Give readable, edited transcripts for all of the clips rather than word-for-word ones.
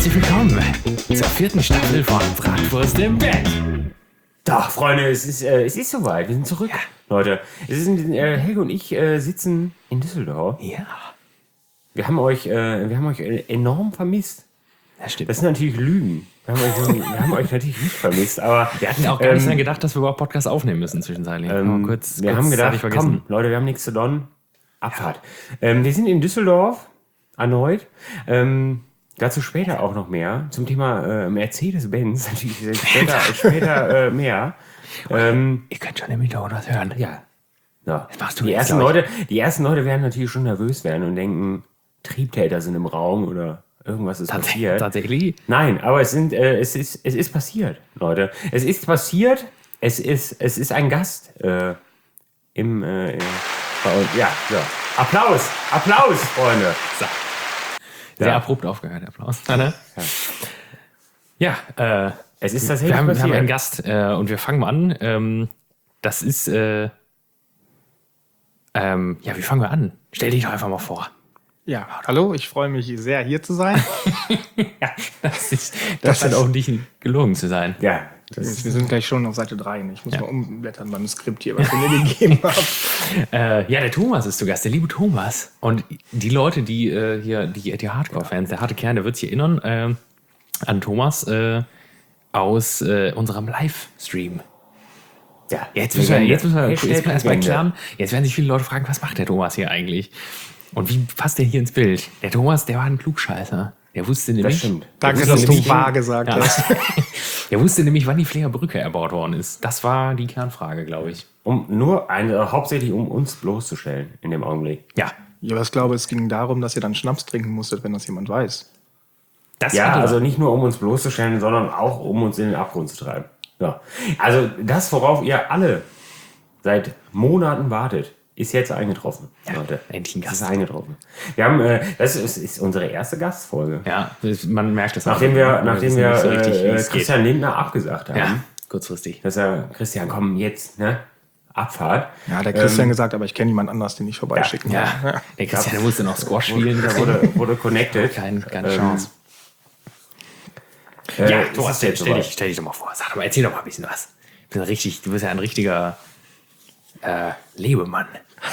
Herzlich willkommen zur 4. Staffel von Bratwurst im Bett. Doch, Freunde, es ist soweit. Wir sind zurück, Leute. Helge und ich sitzen in Düsseldorf. Ja. Wir haben euch enorm vermisst. Das stimmt. Das sind natürlich Lügen. Wir haben euch natürlich nicht vermisst, aber Wir hatten auch gar nicht dran gedacht, dass wir überhaupt Podcast aufnehmen müssen zwischenzeitlich. wir haben gedacht, komm, Leute, wir haben nichts zu tun. Abfahrt. Wir sind in Düsseldorf erneut. Dazu später auch noch mehr. Zum Thema Mercedes-Benz. Natürlich später mehr. Ihr könnt schon im Hintergrund was hören. Ja. Das machst du Die jetzt, ersten Leute werden natürlich schon nervös werden und denken, Triebtäter sind im Raum oder irgendwas ist passiert. Tatsächlich? Nein, aber es ist passiert, Leute. Es ist passiert. Es ist ein Gast bei uns. Ja. Applaus, Freunde. So. Sehr abrupt aufgehört, der Applaus. Ja, Es ist wir tatsächlich haben passiert. einen Gast und wir fangen mal an. Das ist, wie fangen wir an? Stell dich doch einfach mal vor. Ja, hallo, ich freue mich sehr, hier zu sein. Das scheint auch nicht gelogen zu sein. Ja, Wir sind gleich schon auf Seite 3. Ich muss mal umblättern beim Skript hier, was ihr mir gegeben habt. Der Thomas ist zu Gast, der liebe Thomas. Und die Leute, die die Hardcore-Fans, der harte Kern, der wird sich erinnern an Thomas aus unserem Livestream. ja. Jetzt müssen wir erstmal Legende. erklären. Jetzt werden sich viele Leute fragen, was macht der Thomas hier eigentlich? Und wie passt der hier ins Bild? Der Thomas, der war ein Klugscheißer. Der wusste Das nämlich, stimmt. Danke, wusste dass du nämlich- wahr gesagt hast. der wusste nämlich, wann die Fleer Brücke erbaut worden ist. Das war die Kernfrage, glaube ich. Hauptsächlich um uns bloßzustellen in dem Augenblick. Ja. Ja, aber ich glaube, es ging darum, dass ihr dann Schnaps trinken musstet, wenn das jemand weiß. Das Ja, hatte- also nicht nur um uns bloßzustellen, sondern auch um uns in den Abgrund zu treiben. Ja. Also das, worauf ihr alle seit Monaten wartet, ist jetzt eingetroffen, Leute. endlich ein Das Gast. ist eingetroffen. Wir haben, das ist unsere erste Gastfolge. Ja, man merkt es auch. Nachdem wir Das ist nicht so richtig, wie es geht. Christian Lindner abgesagt haben, Ja, kurzfristig. dass er, Christian, komm jetzt, ne? Abfahrt. Ja, der Christian gesagt, aber ich kenne jemand anders, den ich vorbeischicken Ja, kann. der Christian, der musste noch Squash spielen. Da wurde connected. Keine Chance. Ja, Ja, du Thomas, hast jetzt stell dich doch mal vor. Sag doch mal, erzähl doch mal ein bisschen was. Du bist ja ein richtiger Lebemann.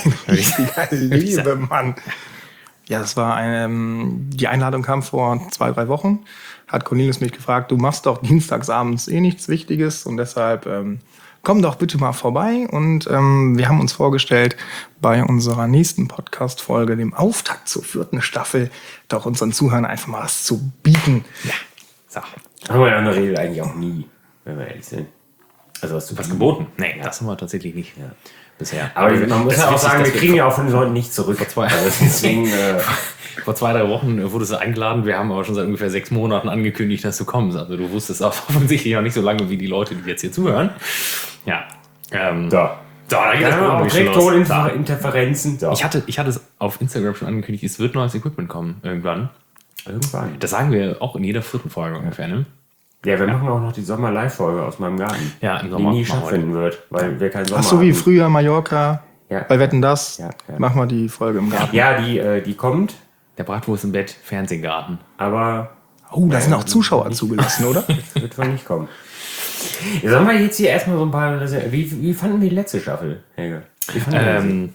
Liebe Mann. Ja, das war die Einladung kam vor 2-3 Wochen. Hat Cornelius mich gefragt, du machst doch dienstagsabends nichts Wichtiges und deshalb komm doch bitte mal vorbei. Und wir haben uns vorgestellt, bei unserer nächsten Podcast-Folge, dem Auftakt zur 4. Staffel, doch unseren Zuhörern einfach mal was zu bieten. Ja, so. Haben wir ja in der Regel eigentlich auch nie, wenn wir ehrlich sind. Also was Geboten? Nee, das haben wir tatsächlich nicht bisher. Aber man muss das ja ist auch wichtig, sagen, dass wir kriegen ja auch von den Leuten nichts zurück. Also deswegen, Vor 2-3 Wochen wurdest du eingeladen. Wir haben aber schon seit ungefähr 6 Monaten angekündigt, dass du kommst. Also du wusstest auch offensichtlich auch nicht so lange wie die Leute, die jetzt hier zuhören. Ja. Da geht das Problem schon los. Interferenzen. So. Ich hatte es auf Instagram schon angekündigt, es wird neues Equipment kommen irgendwann. Irgendwann. Das sagen wir auch in jeder 4. Folge ungefähr, ne? Ja, wir machen auch noch die Sommer-Live-Folge aus meinem Garten. Ja, im Die Sommer. nie machen wir stattfinden wird, weil wir keinen Sommer Ach so, wie haben. früher Mallorca, Ja. bei Wetten, das, Ja. machen wir die Folge im Garten. Ja, die kommt, Der Bratwurst im Bett, Fernsehgarten. aber Oh, da sind auch Zuschauer zugelassen, oder? wird wohl nicht kommen. Ja, sollen wir jetzt hier erstmal so ein paar... Wie fanden wir die letzte Staffel, Helge? Wie fanden wir sie?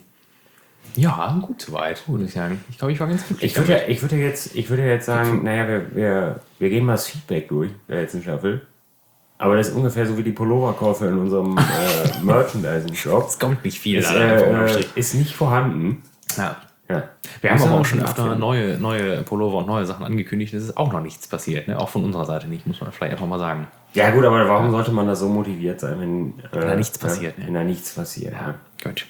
Ja, gut soweit, würde ich sagen. Ich glaube, ich war ganz gut. Ich würde jetzt sagen, naja, wir gehen mal das Feedback durch der letzten Staffel. Aber das ist ungefähr so wie die Pulloverkäufe in unserem Merchandising-Shop. Es kommt nicht viel. Ist, leider, unterm Strich. ist nicht vorhanden. Ja. Ja. Wir haben Muss aber man auch schon schon öfter abklären. neue Pullover und neue Sachen angekündigt. Es ist auch noch nichts passiert. Ne? Auch von unserer Seite nicht, muss man vielleicht einfach mal sagen. Ja gut, aber warum sollte man da so motiviert sein, wenn da nichts passiert, ne? Wenn da nichts passiert. Ja. Gut.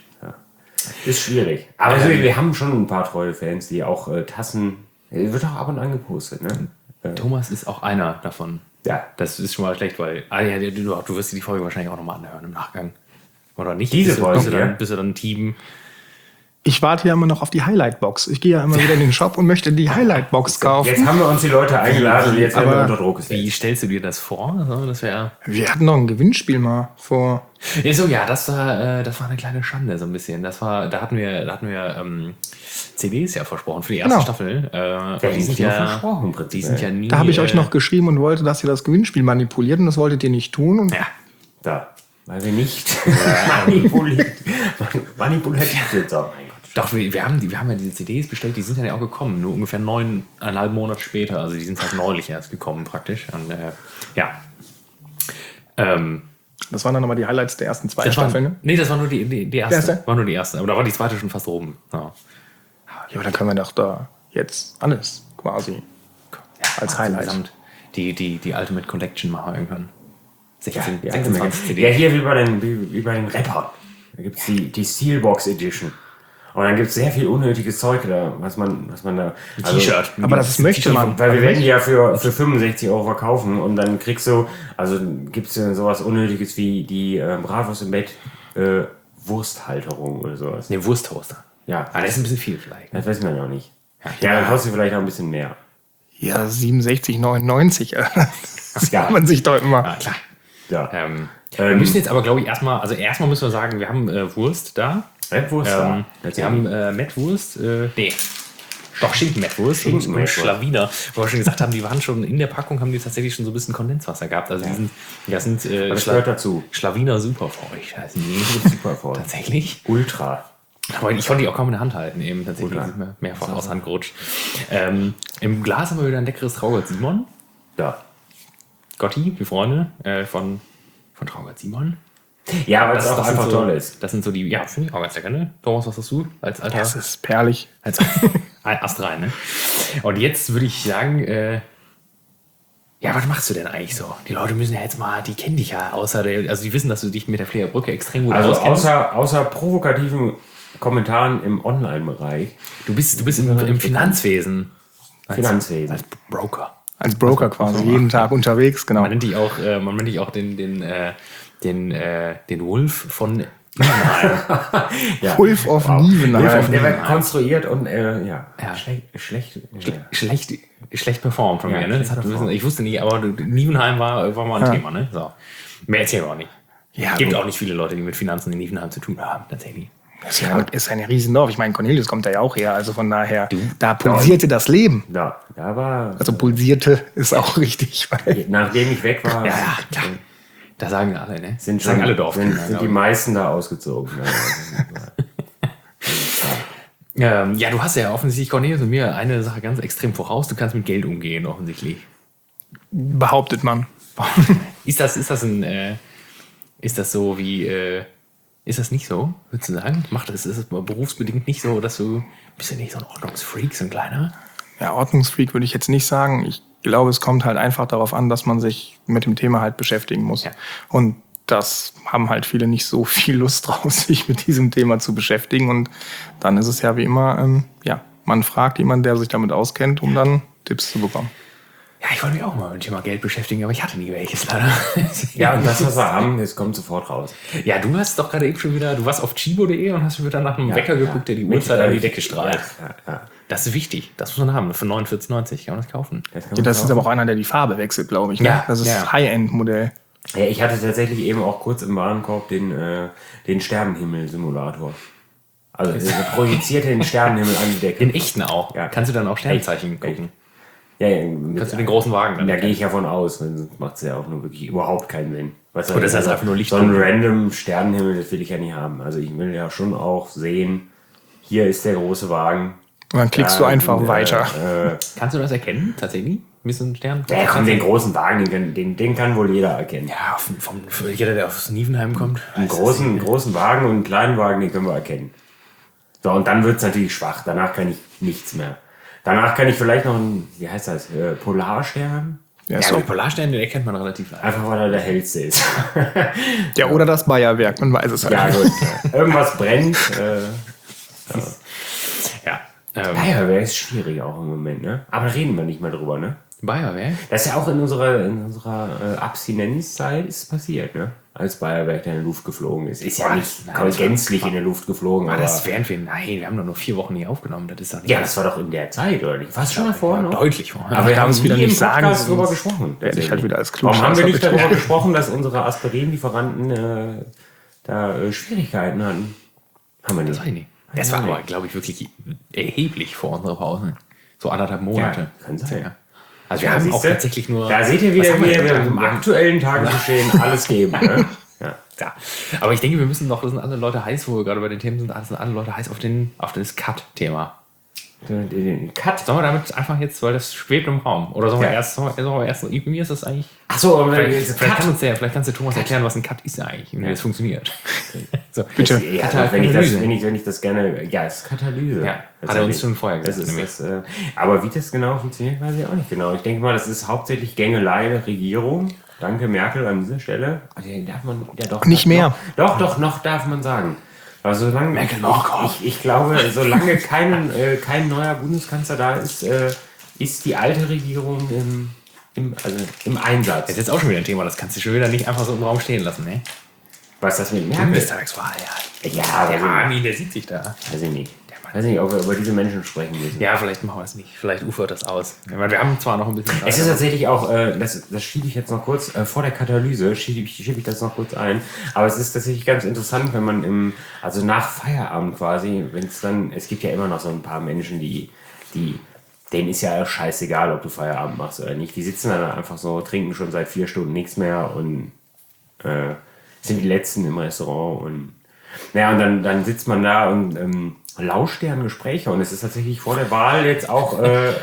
Ist schwierig. Aber wir haben schon ein paar treue Fans, die auch Tassen... Wird auch ab und an gepostet, ne? Thomas ist auch einer davon. Ja. Das ist schon mal schlecht, weil du wirst dir die Folge wahrscheinlich auch nochmal anhören im Nachgang. Oder nicht? Diese Bist du- Folge, bist du dann, ja. bist du dann Team Ich warte ja immer noch auf die Highlight-Box. Ich gehe ja immer wieder in den Shop und möchte die Highlight-Box kaufen. Jetzt haben wir uns die Leute eingeladen und jetzt werden wir unter Druck gesetzt. Wie stellst du dir das vor? Also, das wir hatten noch ein Gewinnspiel mal vor. So, ja, das war eine kleine Schande so ein bisschen. Da hatten wir CDs ja versprochen für die erste Staffel. Die sind ja versprochen im Prinzip. Die sind ja nie, da habe ich euch noch geschrieben und wollte, dass ihr das Gewinnspiel manipuliert und das wolltet ihr nicht tun. Und weil wir nicht manipulativ sind. Doch, wir haben ja diese CDs bestellt, die sind ja auch gekommen, nur ungefähr 9,5 Monate später. Also die sind halt neulich erst gekommen praktisch. Und das waren dann nochmal die Highlights der ersten 2 Staffeln, ne? Nee, das war nur die erste. War nur die erste. Aber da war die zweite schon fast oben. Ja, aber dann können wir doch da jetzt alles quasi als Highlight. Die Ultimate Collection machen irgendwann. 26 CD. Ja, hier wie bei den Rappern. Da gibt es die Steelbox Edition. Und dann gibt es sehr viel unnötiges Zeug da, was man da. Also, T-Shirt. Aber das möchte man. Weil wir werden die ja für 65 € verkaufen und dann kriegst du, also gibt es sowas Unnötiges wie die Bravos im Bett Wursthalterung oder sowas. Ne, Wursttoaster. Ja. Aber das ist ein bisschen viel vielleicht. Das weiß man ja auch nicht. Ja, dann kostet vielleicht auch ein bisschen mehr. Ja, 67,99. Das kann man sich doch immer. Ja, klar. Ja. Wir müssen jetzt aber, glaube ich, erstmal müssen wir sagen, wir haben Wurst da. Mettwurst da. Wir haben Mettwurst, doch Schinken-Mettwurst und Schlawiner. Wo wir schon gesagt haben, die waren schon in der Packung, haben die tatsächlich schon so ein bisschen Kondenswasser gehabt. Also das gehört dazu. Schlawiner Superfeucht heißen die. Superfeucht. Tatsächlich. Ultra. Aber ich konnte die auch kaum in der Hand halten, eben tatsächlich. Die sind mir mehrfach aus der Hand gerutscht. Im Glas haben wir wieder ein leckeres Traugott Simon. Da. Gotti, die Freunde von Traugott Simon. Ja, weil das auch einfach so, toll ist. Das sind so die, finde ich auch ganz lecker, ne? Thomas, was hast du als Alter? Das ist perlig. Als Ast rein, ne? Und jetzt würde ich sagen, was machst du denn eigentlich so? Die Leute müssen ja jetzt mal, die kennen dich ja, die wissen, dass du dich mit der Flederbrücke extrem gut auskennst. Außer provokativen Kommentaren im Online-Bereich. Du bist im Finanzwesen. Als Broker. Als Broker quasi, jeden Tag unterwegs, genau. Man nennt dich auch den Wolf von Nievenheim. Ja. Wolf of Nievenheim. Der wird konstruiert und schlecht performt von mir. Ne? Ich wusste nicht, aber Nievenheim war mal ein Thema. Ne? So. Mehr erzählen wir auch nicht. Es gibt auch nicht viele Leute, die mit Finanzen in Nievenheim zu tun haben, tatsächlich. Das ist ein Riesendorf. Ich meine, Cornelius kommt da ja auch her. Also von daher, da pulsierte das Leben. Da war... Also pulsierte ist auch richtig. Nachdem ich weg war... Ja, klar. Da sagen alle, ne? Sind alle Dorfkinder. Sind die meisten da ausgezogen. Du hast ja offensichtlich, Cornelius und mir, eine Sache ganz extrem voraus. Du kannst mit Geld umgehen, offensichtlich. Behauptet man. Ist das so wie... Ist das nicht so, würdest du sagen? Ist es berufsbedingt nicht so, dass du bist ja nicht so ein Ordnungsfreak, so ein kleiner? Ja, Ordnungsfreak würde ich jetzt nicht sagen. Ich glaube, es kommt halt einfach darauf an, dass man sich mit dem Thema halt beschäftigen muss. Ja. Und das haben halt viele nicht so viel Lust drauf, sich mit diesem Thema zu beschäftigen. Und dann ist es ja wie immer, man fragt jemanden, der sich damit auskennt, um dann Tipps zu bekommen. Ja, ich wollte mich auch mal mit dem Thema Geld beschäftigen, aber ich hatte nie welches leider. Ja, und das, was wir haben, das kommt sofort raus. Ja, du hast doch gerade eben schon wieder, du warst auf chibo.de und hast schon wieder nach einem Wecker geguckt, der die Uhrzeit an die Decke strahlt. Ja. Das ist wichtig, das muss man haben. Für 49,90 kann man das kaufen. Das ist aber auch einer, der die Farbe wechselt, glaube ich. Ne? Ja, das ist High-End-Modell. Ja, ich hatte tatsächlich eben auch kurz im Warenkorb den Sternenhimmel-Simulator. Also projizierte den Sternenhimmel an die Decke. Den echten auch? Ja. Kannst du dann auch Sternzeichen gucken? Ja, kannst du den großen Wagen dann? Da gehe ich ja von aus, sonst macht es ja auch nur wirklich überhaupt keinen Sinn. Oder das heißt einfach nur Licht. So ein random Sternenhimmel, das will ich ja nicht haben. Also ich will ja schon auch sehen, hier ist der große Wagen. Und dann klickst du einfach weiter. Kannst du das erkennen, tatsächlich? Wie so ein Stern? Ja, komm, den großen Wagen, den kann wohl jeder erkennen. Ja, für jeder, der aus Nievenheim kommt. Einen großen Wagen und einen kleinen Wagen, den können wir erkennen. So, und dann wird es natürlich schwach. Danach kann ich nichts mehr. Danach kann ich vielleicht noch einen, wie heißt das, Polarstern? Ja, so. Polarstern, den erkennt man relativ leicht. Einfach, weil er der hellste ist. Ja, oder das Bayerwerk, man weiß es halt. Ja, gut. Irgendwas brennt. Ja. Bayerwerk ist schwierig auch im Moment, ne? Aber reden wir nicht mehr drüber, ne? Bayerwerk? Das ist ja auch in unserer Abstinenzzeit ist passiert, ne? Als Bayerwerk in die Luft geflogen ist. Ist ja nicht gänzlich in die Luft geflogen. Aber das wären wir, nein, wir haben doch nur 4 Wochen nicht aufgenommen. Das ist doch nicht. Ja, das war doch in der Zeit, oder nicht? Fast schon davor, noch? Deutlich vorher. Aber wir haben es wieder nicht sagen, darüber gesprochen. Werde ich halt wieder als klug. Warum haben wir nicht darüber gesprochen, dass unsere Aspirin-Lieferanten da Schwierigkeiten hatten? Haben wir nicht. Das weiß ich nicht. Das war aber, glaube ich, wirklich erheblich vor unserer Pause. So 1,5 Monate. Ja, kann sein. Ja. Also wir haben auch tatsächlich nur... Da seht ihr wieder, wie wir im aktuellen Tagesgeschehen alles geben. Ne? Ja. Aber ich denke, wir müssen noch, das sind alle Leute heiß, wo wir gerade bei den Themen sind, sind alle Leute heiß auf das Cut-Thema. Den Cut? Sollen wir damit einfach jetzt, weil das schwebt im Raum? Oder sollen wir erst, mir ist das eigentlich... Achso, aber vielleicht kannst du Thomas erklären, was ein Cut ist eigentlich und wie das funktioniert. So, bitte. Ja, wenn ich das gerne... Ja, es ist Katalyse. Ja, hat er uns schon vorher gesagt. Aber wie das genau funktioniert, weiß ich auch nicht genau. Ich denke mal, das ist hauptsächlich Gängelei der Regierung. Danke, Merkel, an dieser Stelle. Darf man doch nicht mehr. Noch darf man sagen. Aber solange ich glaube, solange kein neuer Bundeskanzler da ist, ist die alte Regierung im Einsatz. Das ist jetzt auch schon wieder ein Thema, das kannst du schon wieder nicht einfach so im Raum stehen lassen, ne? Was das mit Merkel? Bundestagswahl, der sieht sich da. Weiß ich nicht. Ich weiß nicht, ob wir über diese Menschen sprechen müssen. Ja, vielleicht machen wir es nicht. Vielleicht ufert das aus. Wir haben zwar noch ein bisschen... Es ist tatsächlich auch, das schiebe ich jetzt noch kurz, vor der Katalyse schiebe ich das noch kurz ein. Aber es ist tatsächlich ganz interessant, wenn man also nach Feierabend quasi, wenn es dann, es gibt ja immer noch so ein paar Menschen, denen ist ja scheißegal, ob du Feierabend machst oder nicht. Die sitzen dann einfach so, trinken schon seit 4 Stunden nichts mehr und sind die Letzten im Restaurant und dann sitzt man da und lauscht deren Gespräche und es ist tatsächlich vor der Wahl jetzt auch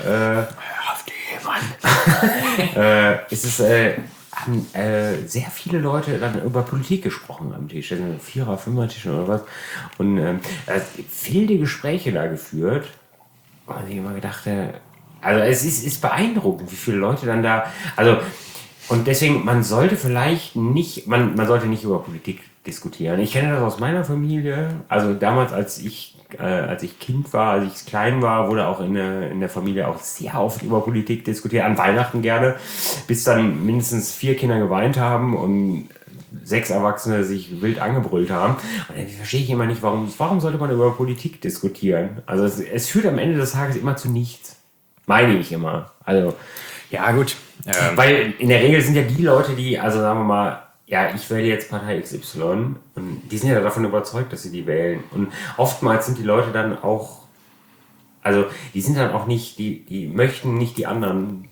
haben sehr viele Leute dann über Politik gesprochen am Tisch, 4er, 5er Tisch oder was und viele Gespräche da geführt und ich immer gedacht, also es ist beeindruckend, wie viele Leute dann da, also und deswegen, man sollte nicht über Politik diskutieren. Ich kenne das aus meiner Familie. Also damals, als ich Kind war, als ich klein war, wurde auch in der Familie auch sehr oft über Politik diskutiert. An Weihnachten gerne, bis dann mindestens 4 Kinder geweint haben und 6 Erwachsene sich wild angebrüllt haben. Und dann verstehe ich immer nicht, warum sollte man über Politik diskutieren? Also es führt am Ende des Tages immer zu nichts. Meine ich immer. Also ja, gut. Weil in der Regel sind ja die Leute, die, also sagen wir mal, ja, ich wähle jetzt Partei XY und die sind ja davon überzeugt, dass sie die wählen. Und oftmals sind die Leute dann auch, also die sind dann auch nicht, die möchten nicht die anderen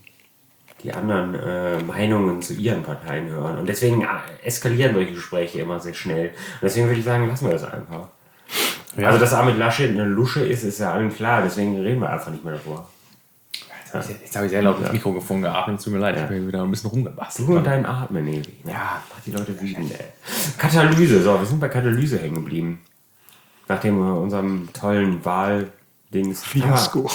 Meinungen zu ihren Parteien hören. Und deswegen eskalieren solche Gespräche immer sehr schnell. Und deswegen würde ich sagen, lassen wir das einfach. Ja. Also, dass Armin Laschet eine Lusche ist ja allen klar. Deswegen reden wir einfach nicht mehr davor. Jetzt habe ich sehr laut ins Mikrofon geatmet, tut mir leid, ich habe wieder ein bisschen rumgebastelt. Du und dein Atmen, Evi. Ja, macht die Leute wütend, ey. Katalyse, so, wir sind bei Katalyse hängen geblieben. Nachdem wir unserem tollen Wahldings... Fiasko.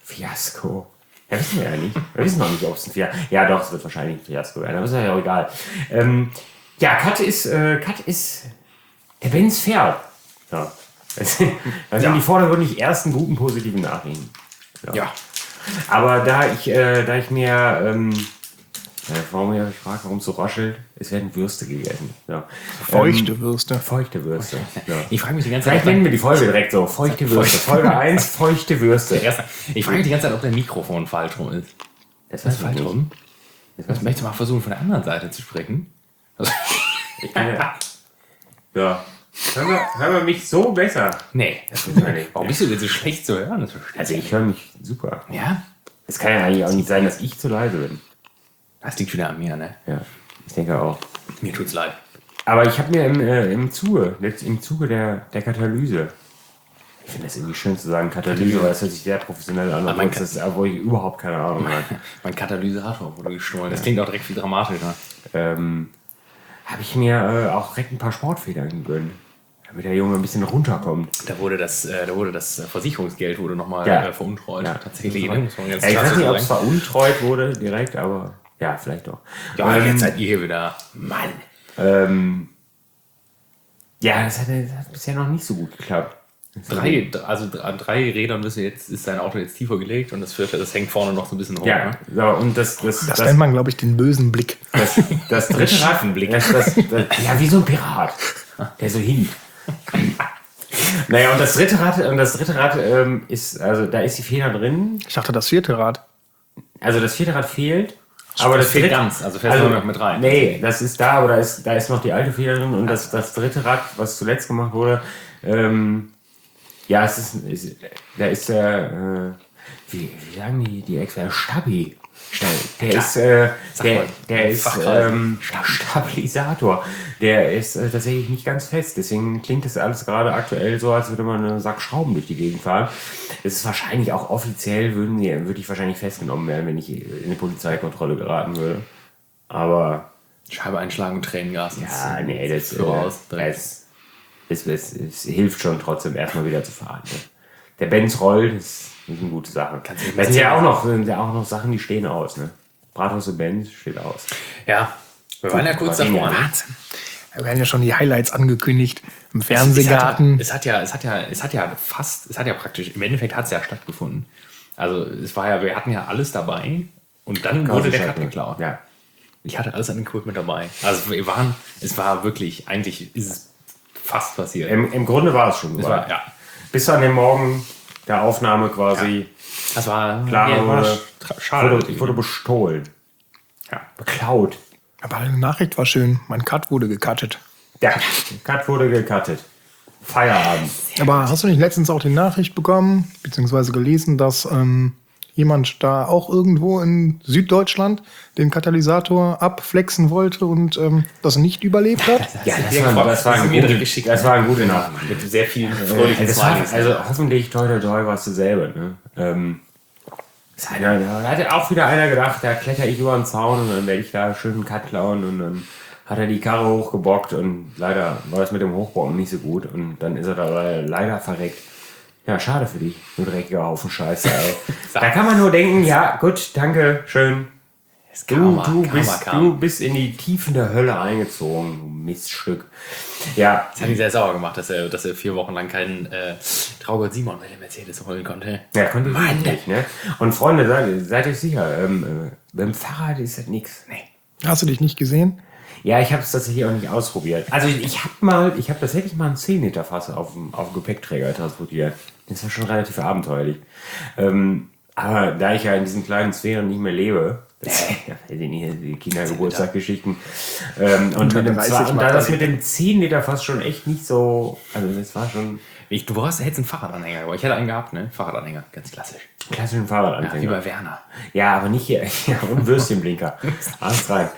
Ja, wissen wir ja nicht. Wir wissen noch nicht, ob es ein Fiasko... Ja, doch, es wird wahrscheinlich ein Fiasko werden, aber ist ja auch egal. Cut ist der Benz fährt. Ja. Das sind die vordergründig ersten guten positiven Nachrichten. Ja. Aber da ich mir, warum ich frage, warum es so raschelt, es werden Würste gegessen. Ja. Feuchte Würste. Ja. Ich frage mich die ganze Zeit. Vielleicht nennen wir die Folge direkt so. Feuchte Würste. Folge 1, feuchte Würste. Ich frage mich die ganze Zeit, ob der Mikrofon falsch rum ist. Das ist falsch rum. Jetzt möchtest du mal versuchen, von der anderen Seite zu sprechen. Also, ich kann ja. Hören wir mich so besser? Nee, das ist nicht. Warum bist du denn so schlecht zu hören? Also ich höre mich super. Ja? Es kann ja eigentlich auch nicht sein, dass ich zu leise bin. Das liegt wieder an mir, ne? Ja, ich denke auch. Mir tut's leid. Aber ich habe mir im Zuge der Katalyse, ich finde das irgendwie schön zu sagen, Katalyse, weil es hört sich sehr professionell an, obwohl ich überhaupt keine Ahnung habe. Mein Katalysator wurde gestohlen. Das klingt auch direkt viel dramatischer. Habe ich mir auch direkt ein paar Sportfedern gegönnt, damit der Junge ein bisschen runterkommt. Da wurde das Versicherungsgeld nochmal veruntreut. Ja, tatsächlich. Ich weiß nicht, ob es veruntreut wurde direkt, aber ja, vielleicht doch. Ja, jetzt seid ihr hier wieder. Mann. Ja, das hat bisher noch nicht so gut geklappt. an 3 Rädern ist sein Auto jetzt tiefer gelegt und das 4. das hängt vorne noch so ein bisschen hoch. Ja, ne? so, und das nennt man, glaube ich, den bösen Blick. Das dritte Rad. Ja, wie so ein Pirat, der so hinkt. Naja, und das dritte Rad ist, also da ist die Feder drin. Ich dachte, das 4. Rad. Also das 4. Rad fehlt. Aber das fehlt ganz, also fährst du noch mit rein. Nee, das ist da, aber da ist noch die alte Feder drin und das dritte Rad, was zuletzt gemacht wurde, ja, da ist der, wie sagen die Experten, Stabi. Der ist Stabilisator. Der ist tatsächlich nicht ganz fest. Deswegen klingt das alles gerade aktuell so, als würde man einen Sack Schrauben durch die Gegend fahren. Es ist wahrscheinlich auch offiziell, würde ich wahrscheinlich festgenommen werden, wenn ich in eine Polizeikontrolle geraten würde. Aber Scheibe einschlagen und Tränengas. Ja, nee, es hilft schon trotzdem erstmal wieder zu fahren. Ne? Der Benz rollt, das ist eine gute Sache. Das sind ja auch noch Sachen, die stehen aus. Ne? Bratwurst und Benz steht aus. Ja, wir waren ja kurz davor. Wahnsinn. Wir werden ja schon die Highlights angekündigt im Fernsehgarten. Es hat ja praktisch, im Endeffekt hat es ja stattgefunden. Also wir hatten ja alles dabei und dann wurde der Cut geklaut. Ja. Ich hatte alles an Equipment dabei. Also es war wirklich, eigentlich ist es fast passiert. Im Grunde war es schon. Ja. Bis an den Morgen der Aufnahme quasi. Ja. Das war klar, schade. Ich wurde bestohlen. Ja. Beklaut. Aber eine Nachricht war schön. Mein Cut wurde gecuttet. Ja, Cut wurde gecuttet. Feierabend. Aber hast du nicht letztens auch die Nachricht bekommen, beziehungsweise gelesen, dass jemand da auch irgendwo in Süddeutschland den Katalysator abflexen wollte und das nicht überlebt hat? Ja, das war eine gute Nachricht. Mit sehr vielen fröhlichen Smileys. Also hoffentlich toi warst du selber. Ne? Da hatte auch wieder einer gedacht, da kletter ich über den Zaun und dann werde ich da schön einen Cut klauen und dann hat er die Karre hochgebockt und leider war das mit dem Hochbocken nicht so gut und dann ist er da leider verreckt. Ja, schade für dich, du dreckiger Haufen Scheiße. Da kann man nur denken, ja gut, danke, schön. Du bist in die Tiefen der Hölle eingezogen, du Miststück. Ja. Das hat ihn sehr sauer gemacht, dass er 4 Wochen lang keinen Traugott Simon mit dem Mercedes holen konnte. Ja, konnte ich nicht, ne? Und Freunde, seid euch sicher, beim Fahrrad ist das nichts. Nee. Hast du dich nicht gesehen? Ja, ich habe es tatsächlich auch nicht ausprobiert. Also ich habe tatsächlich mal ein 10 Liter Fass auf dem Gepäckträger transportiert. Das war schon relativ abenteuerlich. Aber da ich ja in diesen kleinen Sphären nicht mehr lebe, die Kindergeburtstagsgeschichten, und da das mit dem 10 Liter Fass schon echt nicht so, also das war schon... Du hättest einen Fahrradanhänger, aber ich hätte einen gehabt, ne? Fahrradanhänger, ganz klassisch. Klassischen Fahrradanhänger. Ja, wie bei Werner. Ja, aber nicht hier. Ja, und Würstchenblinker. Alles rein.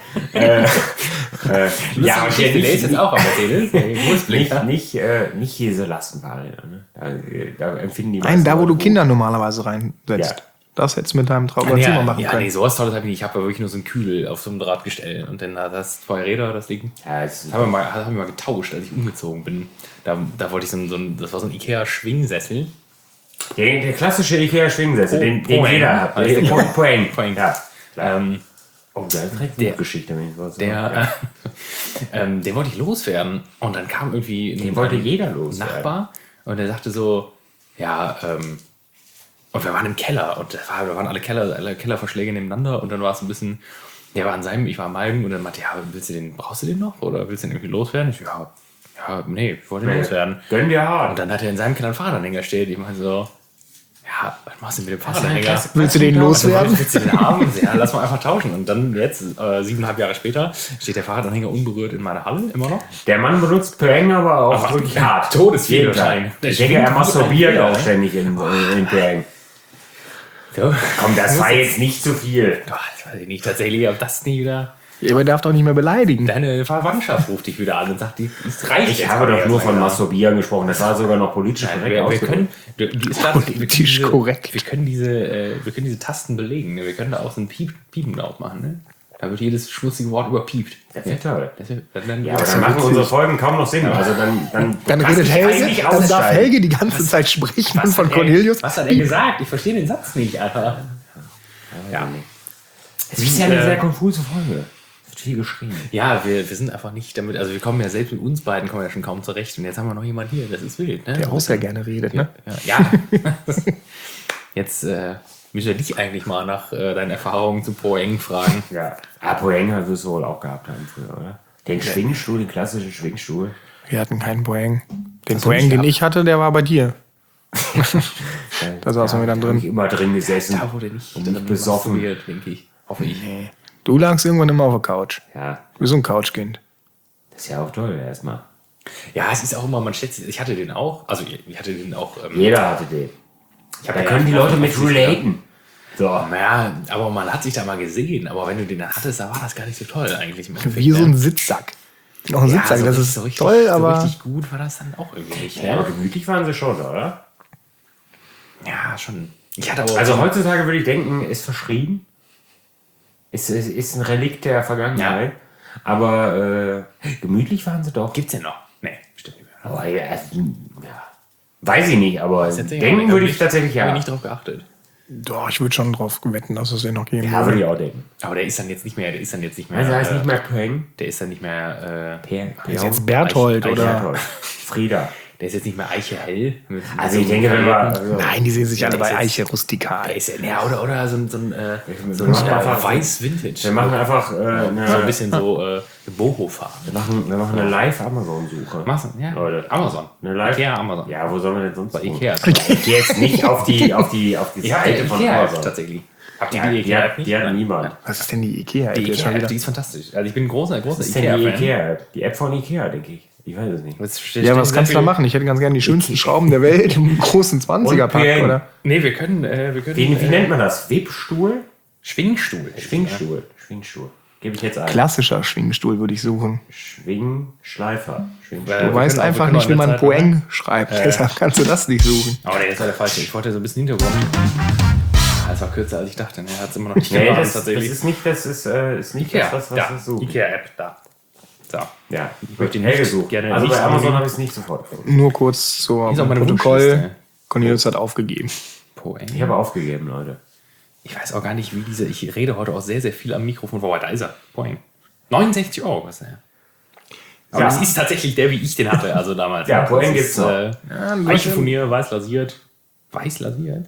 Ja, und der ist jetzt auch am Mercedes. Nicht hier so Lastenfahrräder. Ne? Da empfinden die da wo du Kinder normalerweise reinsetzt. Ja. Das hättest du mit deinem Traugott Simon machen können. Nee, sowas Tolles habe ich nicht. Ich habe ja wirklich nur so einen Kühl auf so einem Drahtgestell. Und dann das 2 Räder, das Ding. Ja, das haben wir mal getauscht, als ich umgezogen bin. Da wollte ich das war so ein Ikea-Schwingsessel. Der klassische Ikea-Schwingsessel, den jeder hat. Poeng. Ja. Da ist direkt eine Geschichte. Den wollte ich loswerden. Und dann kam irgendwie ein Nachbar. Und der sagte so, ja, und wir waren im Keller und da waren alle Kellerverschläge nebeneinander und dann war es ein bisschen, der war an seinem, ich war am Malgen und dann meinte, ja, brauchst du den noch oder willst du den irgendwie loswerden? Ich so, nee, ich wollte den loswerden. Gönn dir hart. Und dann hat er in seinem Keller einen Fahrradanhänger stehen. Ich meinte so, ja, was machst du mit dem Fahrradanhänger? Willst du den loswerden? Willst du den haben? Ja, lass mal einfach tauschen. Und dann jetzt, 7,5 Jahre später, steht der Fahrradanhänger unberührt in meiner Halle, immer noch. Der Mann benutzt Poeng aber auch wirklich hart. Todesviel wahrscheinlich. Ich denke, er masturbiert auch ständig in Poeng. So. Komm, das war jetzt nicht zu viel. Das weiß ich nicht, tatsächlich, ob das nie wieder... Ja, aber er darf doch nicht mehr beleidigen. Deine Verwandtschaft ruft dich wieder an und sagt, es reicht. Ich habe doch nur von Masturbieren gesprochen. Das war sogar noch politisch korrekt. Politisch korrekt. Wir können diese Tasten belegen. Wir können da auch so einen Piepen drauf machen. Ne? Da wird jedes schmutzige Wort überpiept. Das wäre toll. Dann machen unsere Folgen kaum noch Sinn. Also dann redet Helge, dann darf Helge die ganze Zeit sprechen von Cornelius. Was hat er gesagt? Ich verstehe den Satz nicht, Alter. Ja. Es ist ja eine sehr konfuse Folge. viel geschrien. Ja, wir sind einfach nicht damit, also wir kommen ja selbst mit uns beiden kommen ja schon kaum zurecht. Und jetzt haben wir noch jemanden hier, das ist wild, ne? Der auch sehr gerne redet, ne? Ja. Jetzt müssen wir dich eigentlich mal nach deinen Erfahrungen zu Poeng fragen. Ja. Poeng wirst du wohl auch gehabt haben früher, oder? Den Schwingstuhl, den klassischen Schwingstuhl. Wir hatten keinen Poeng. Den Poeng, den ich hatte, der war bei dir. Da saßen wir dann drin. Ich immer drin gesessen. Da wurde nicht besoffen. denke ich. Hoffe ich. Nee. Du lagst irgendwann immer auf der Couch. Ja. Du bist so ein Couchkind. Das ist ja auch toll, erstmal. Ja, es ist auch immer, man schätzt, ich hatte den auch. Also ich hatte den auch. Jeder hatte den. Da können die Leute mit relaten. So. Naja, aber man hat sich da mal gesehen. Aber wenn du den dann hattest, da war das gar nicht so toll eigentlich. Wie so ein Sitzsack. Noch ein Sitzsack, so das ist so richtig, toll, aber... So richtig gut war das dann auch irgendwie nicht. Ja, aber gemütlich waren sie schon, oder? Ja, schon. Ich hatte aber also heutzutage würde ich denken, ist verschrieben. Ist ein Relikt der Vergangenheit. Ja. Aber gemütlich waren sie doch. Gibt's ja noch? Nee, stimmt nicht mehr. Aber ja, weiß ich nicht, aber denken würde ich tatsächlich ja. Ich habe nicht drauf geachtet. Doch, ich würde schon drauf wetten, dass es den noch geben würde. Ja, würde ich auch denken. Aber der ist dann jetzt nicht mehr. Also er ist nicht mehr Peng. Der ist dann nicht mehr. Der ist jetzt Berthold oder Frieda. Der ist jetzt nicht mehr Eiche hell. Also ich denke, wenn wir... Nein, die sehen sich alle bei Eiche rustikal. Der ist oder so ein weiß Vintage. Wir machen einfach so ein bisschen so Boho-Farben. Wir machen eine Live-Amazon-Suche. Ja, Leute. Amazon. Eine Live Ikea Amazon. Ja, wo sollen wir denn sonst bei Ikea. Ich gehe jetzt nicht auf die Seite von Amazon. Tatsächlich. Habt ihr die Ikea-App nicht? Die hat niemand. Was ist denn die Ikea-App? Die Ikea-App, die ist fantastisch. Also ich bin ein großer Ikea-Fan. Die Ikea-App. Die App von Ikea, denke ich. Ich weiß es nicht. Was kannst du da machen? Ich hätte ganz gerne die schönsten Schrauben der Welt im großen 20er-Pack, oder? Nee, wir können wie nennt man das? Webstuhl? Schwingstuhl. Schwingstuhl. Gebe ich jetzt ein. Klassischer Schwingstuhl würde ich suchen. Schwingschleifer. Du weißt einfach nicht, wie man Poeng schreibt. Deshalb kannst du das nicht suchen. Aber der ist ja der falsche. Ich wollte so ein bisschen Hintergrund. Das war kürzer, als ich dachte. Er hat es immer noch nicht gemacht, tatsächlich. Das ist nicht Ikea, das, was ich suche. Ikea-App, da. So. Ja, ich möchte ihn gesucht. Gerne also nicht bei Amazon habe ich es nicht sofort. Nur kurz zur Protokoll. Cornelius hat aufgegeben. Ich habe aufgegeben, Leute. Ich weiß auch gar nicht, wie ich rede heute auch sehr, sehr viel am Mikrofon vorbei. Da ist er. Poeng. 69 €, was der? Aber das ist tatsächlich der, wie ich den hatte, also damals. Ja, Poeng gibt's noch. Eichenfurnier, weiß lasiert. Weiß lasiert?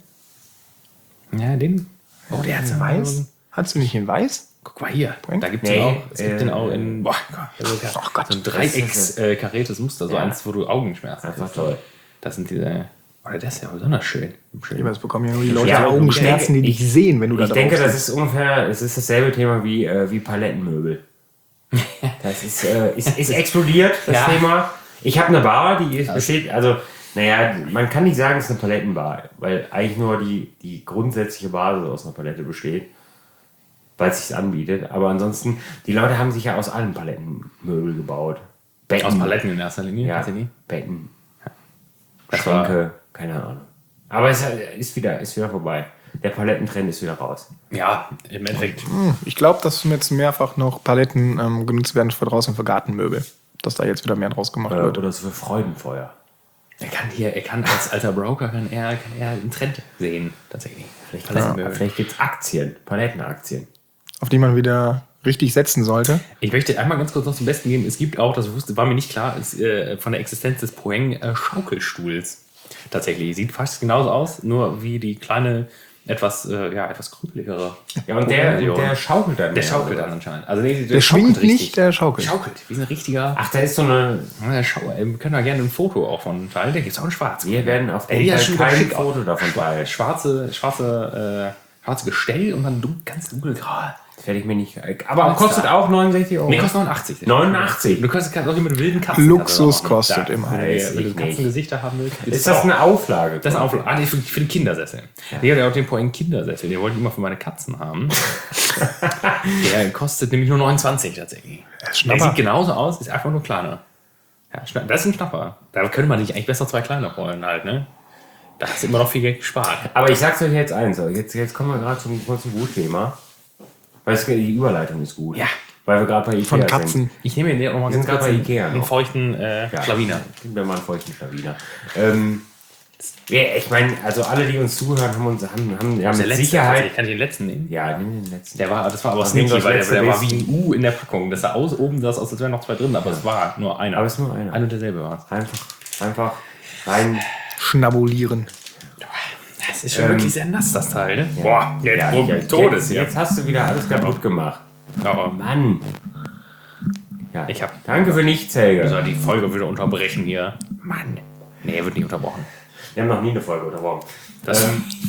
Ja, den. Oh, der hat weiß. Hast du nicht in weiß? Guck mal hier, da gibt es auch. Es gibt den auch in so ein Dreiecks-kariertes Muster, so eins, wo du Augenschmerzen hast. Das ist toll. Das sind diese. Oder das ist ja besonders schön. Das bekommen ja nur die Leute Augenschmerzen, die dich sehen, wenn du da drauf bist. Ich denke, das ist ungefähr, es ist dasselbe Thema wie Palettenmöbel. Das ist explodiert, das Thema. Ich habe eine Bar, die besteht, also, man kann nicht sagen, es ist eine Palettenbar, weil eigentlich nur die grundsätzliche Basis aus einer Palette besteht, weil es sich anbietet. Aber ansonsten, die Leute haben sich ja aus allen Palettenmöbel gebaut. Betten. Aus Paletten in erster Linie? Ja, Betten, Schränke, keine Ahnung. Aber es ist wieder vorbei. Der Palettentrend ist wieder raus. Ja, im Endeffekt. Ich glaube, dass jetzt mehrfach noch Paletten genutzt werden für draußen für Gartenmöbel. Dass da jetzt wieder mehr draus gemacht wird. Oder so für Freudenfeuer. Er kann als alter Broker kann er einen Trend sehen, tatsächlich. Vielleicht gibt es Aktien, Palettenaktien. Auf die man wieder richtig setzen sollte. Ich möchte einmal ganz kurz noch zum Besten geben. Es gibt auch, das war mir nicht klar, von der Existenz des Poeng Schaukelstuhls. Tatsächlich. Sieht fast genauso aus, nur wie die kleine, etwas krüpeligere. Ja, und der schaukelt dann. Der schaukelt dann anscheinend. Also der schwingt nicht, der schaukelt. Schaukelt, wie ein richtiger. Ach, da ist so eine. Wir können da gerne ein Foto auch von teilen. Der gibt es auch in schwarz. Wir werden auf jeden Fall kein Foto davon teilen. Schwarze Gestell und dann ganz dunkelgrau. Das werde ich mir nicht. Aber kostet auch 69 €. Nee, kostet 89. 89. Du kannst auch mit wilden Katzen. Luxus kostet immer. Wenn du Katzengesichter haben willst. Ist das eine Auflage? Das ist eine Auflage. Für den Kindersessel. Der hat auch den Poeng Kindersessel. Den wollte ich immer für meine Katzen haben. Der kostet nämlich nur 29 tatsächlich. Der sieht genauso aus, ist einfach nur kleiner. Ja, das ist ein Schnapper. Da könnte man sich eigentlich besser 2 kleine holen halt, ne? Da hast du immer noch viel Geld gespart. Aber ich sag's euch jetzt eins. Jetzt kommen wir gerade zum Gutthema. Weil die Überleitung ist gut. Ja. Weil wir gerade bei Ikea von Katzen sind. Ich nehme dir nochmal ganz kurz bei Ikea einen feuchten Schlawiner. Gib mir mal einen feuchten Schlawiner. Ich meine, also alle, die uns zuhören, haben mit Sicherheit... Kann ich den letzten nehmen? Ja, nimm den letzten. Das war aber sneaky, weil der war wie ein U in der Packung. Das sah oben sah aus, als wären noch 2 drin, aber es war nur einer. Aber es ist nur einer. Ein und derselbe war es. Einfach rein... Schnabulieren. Das ist schon wirklich sehr nass, das Teil, ne? Ja. Boah, Jetzt hast du wieder alles kaputt gemacht. Aber Mann. Ja. Danke für nichts, Helge. Ich soll die Folge wieder unterbrechen hier. Mann. Nee, er wird nicht unterbrochen. Wir haben noch nie eine Folge unterbrochen. Das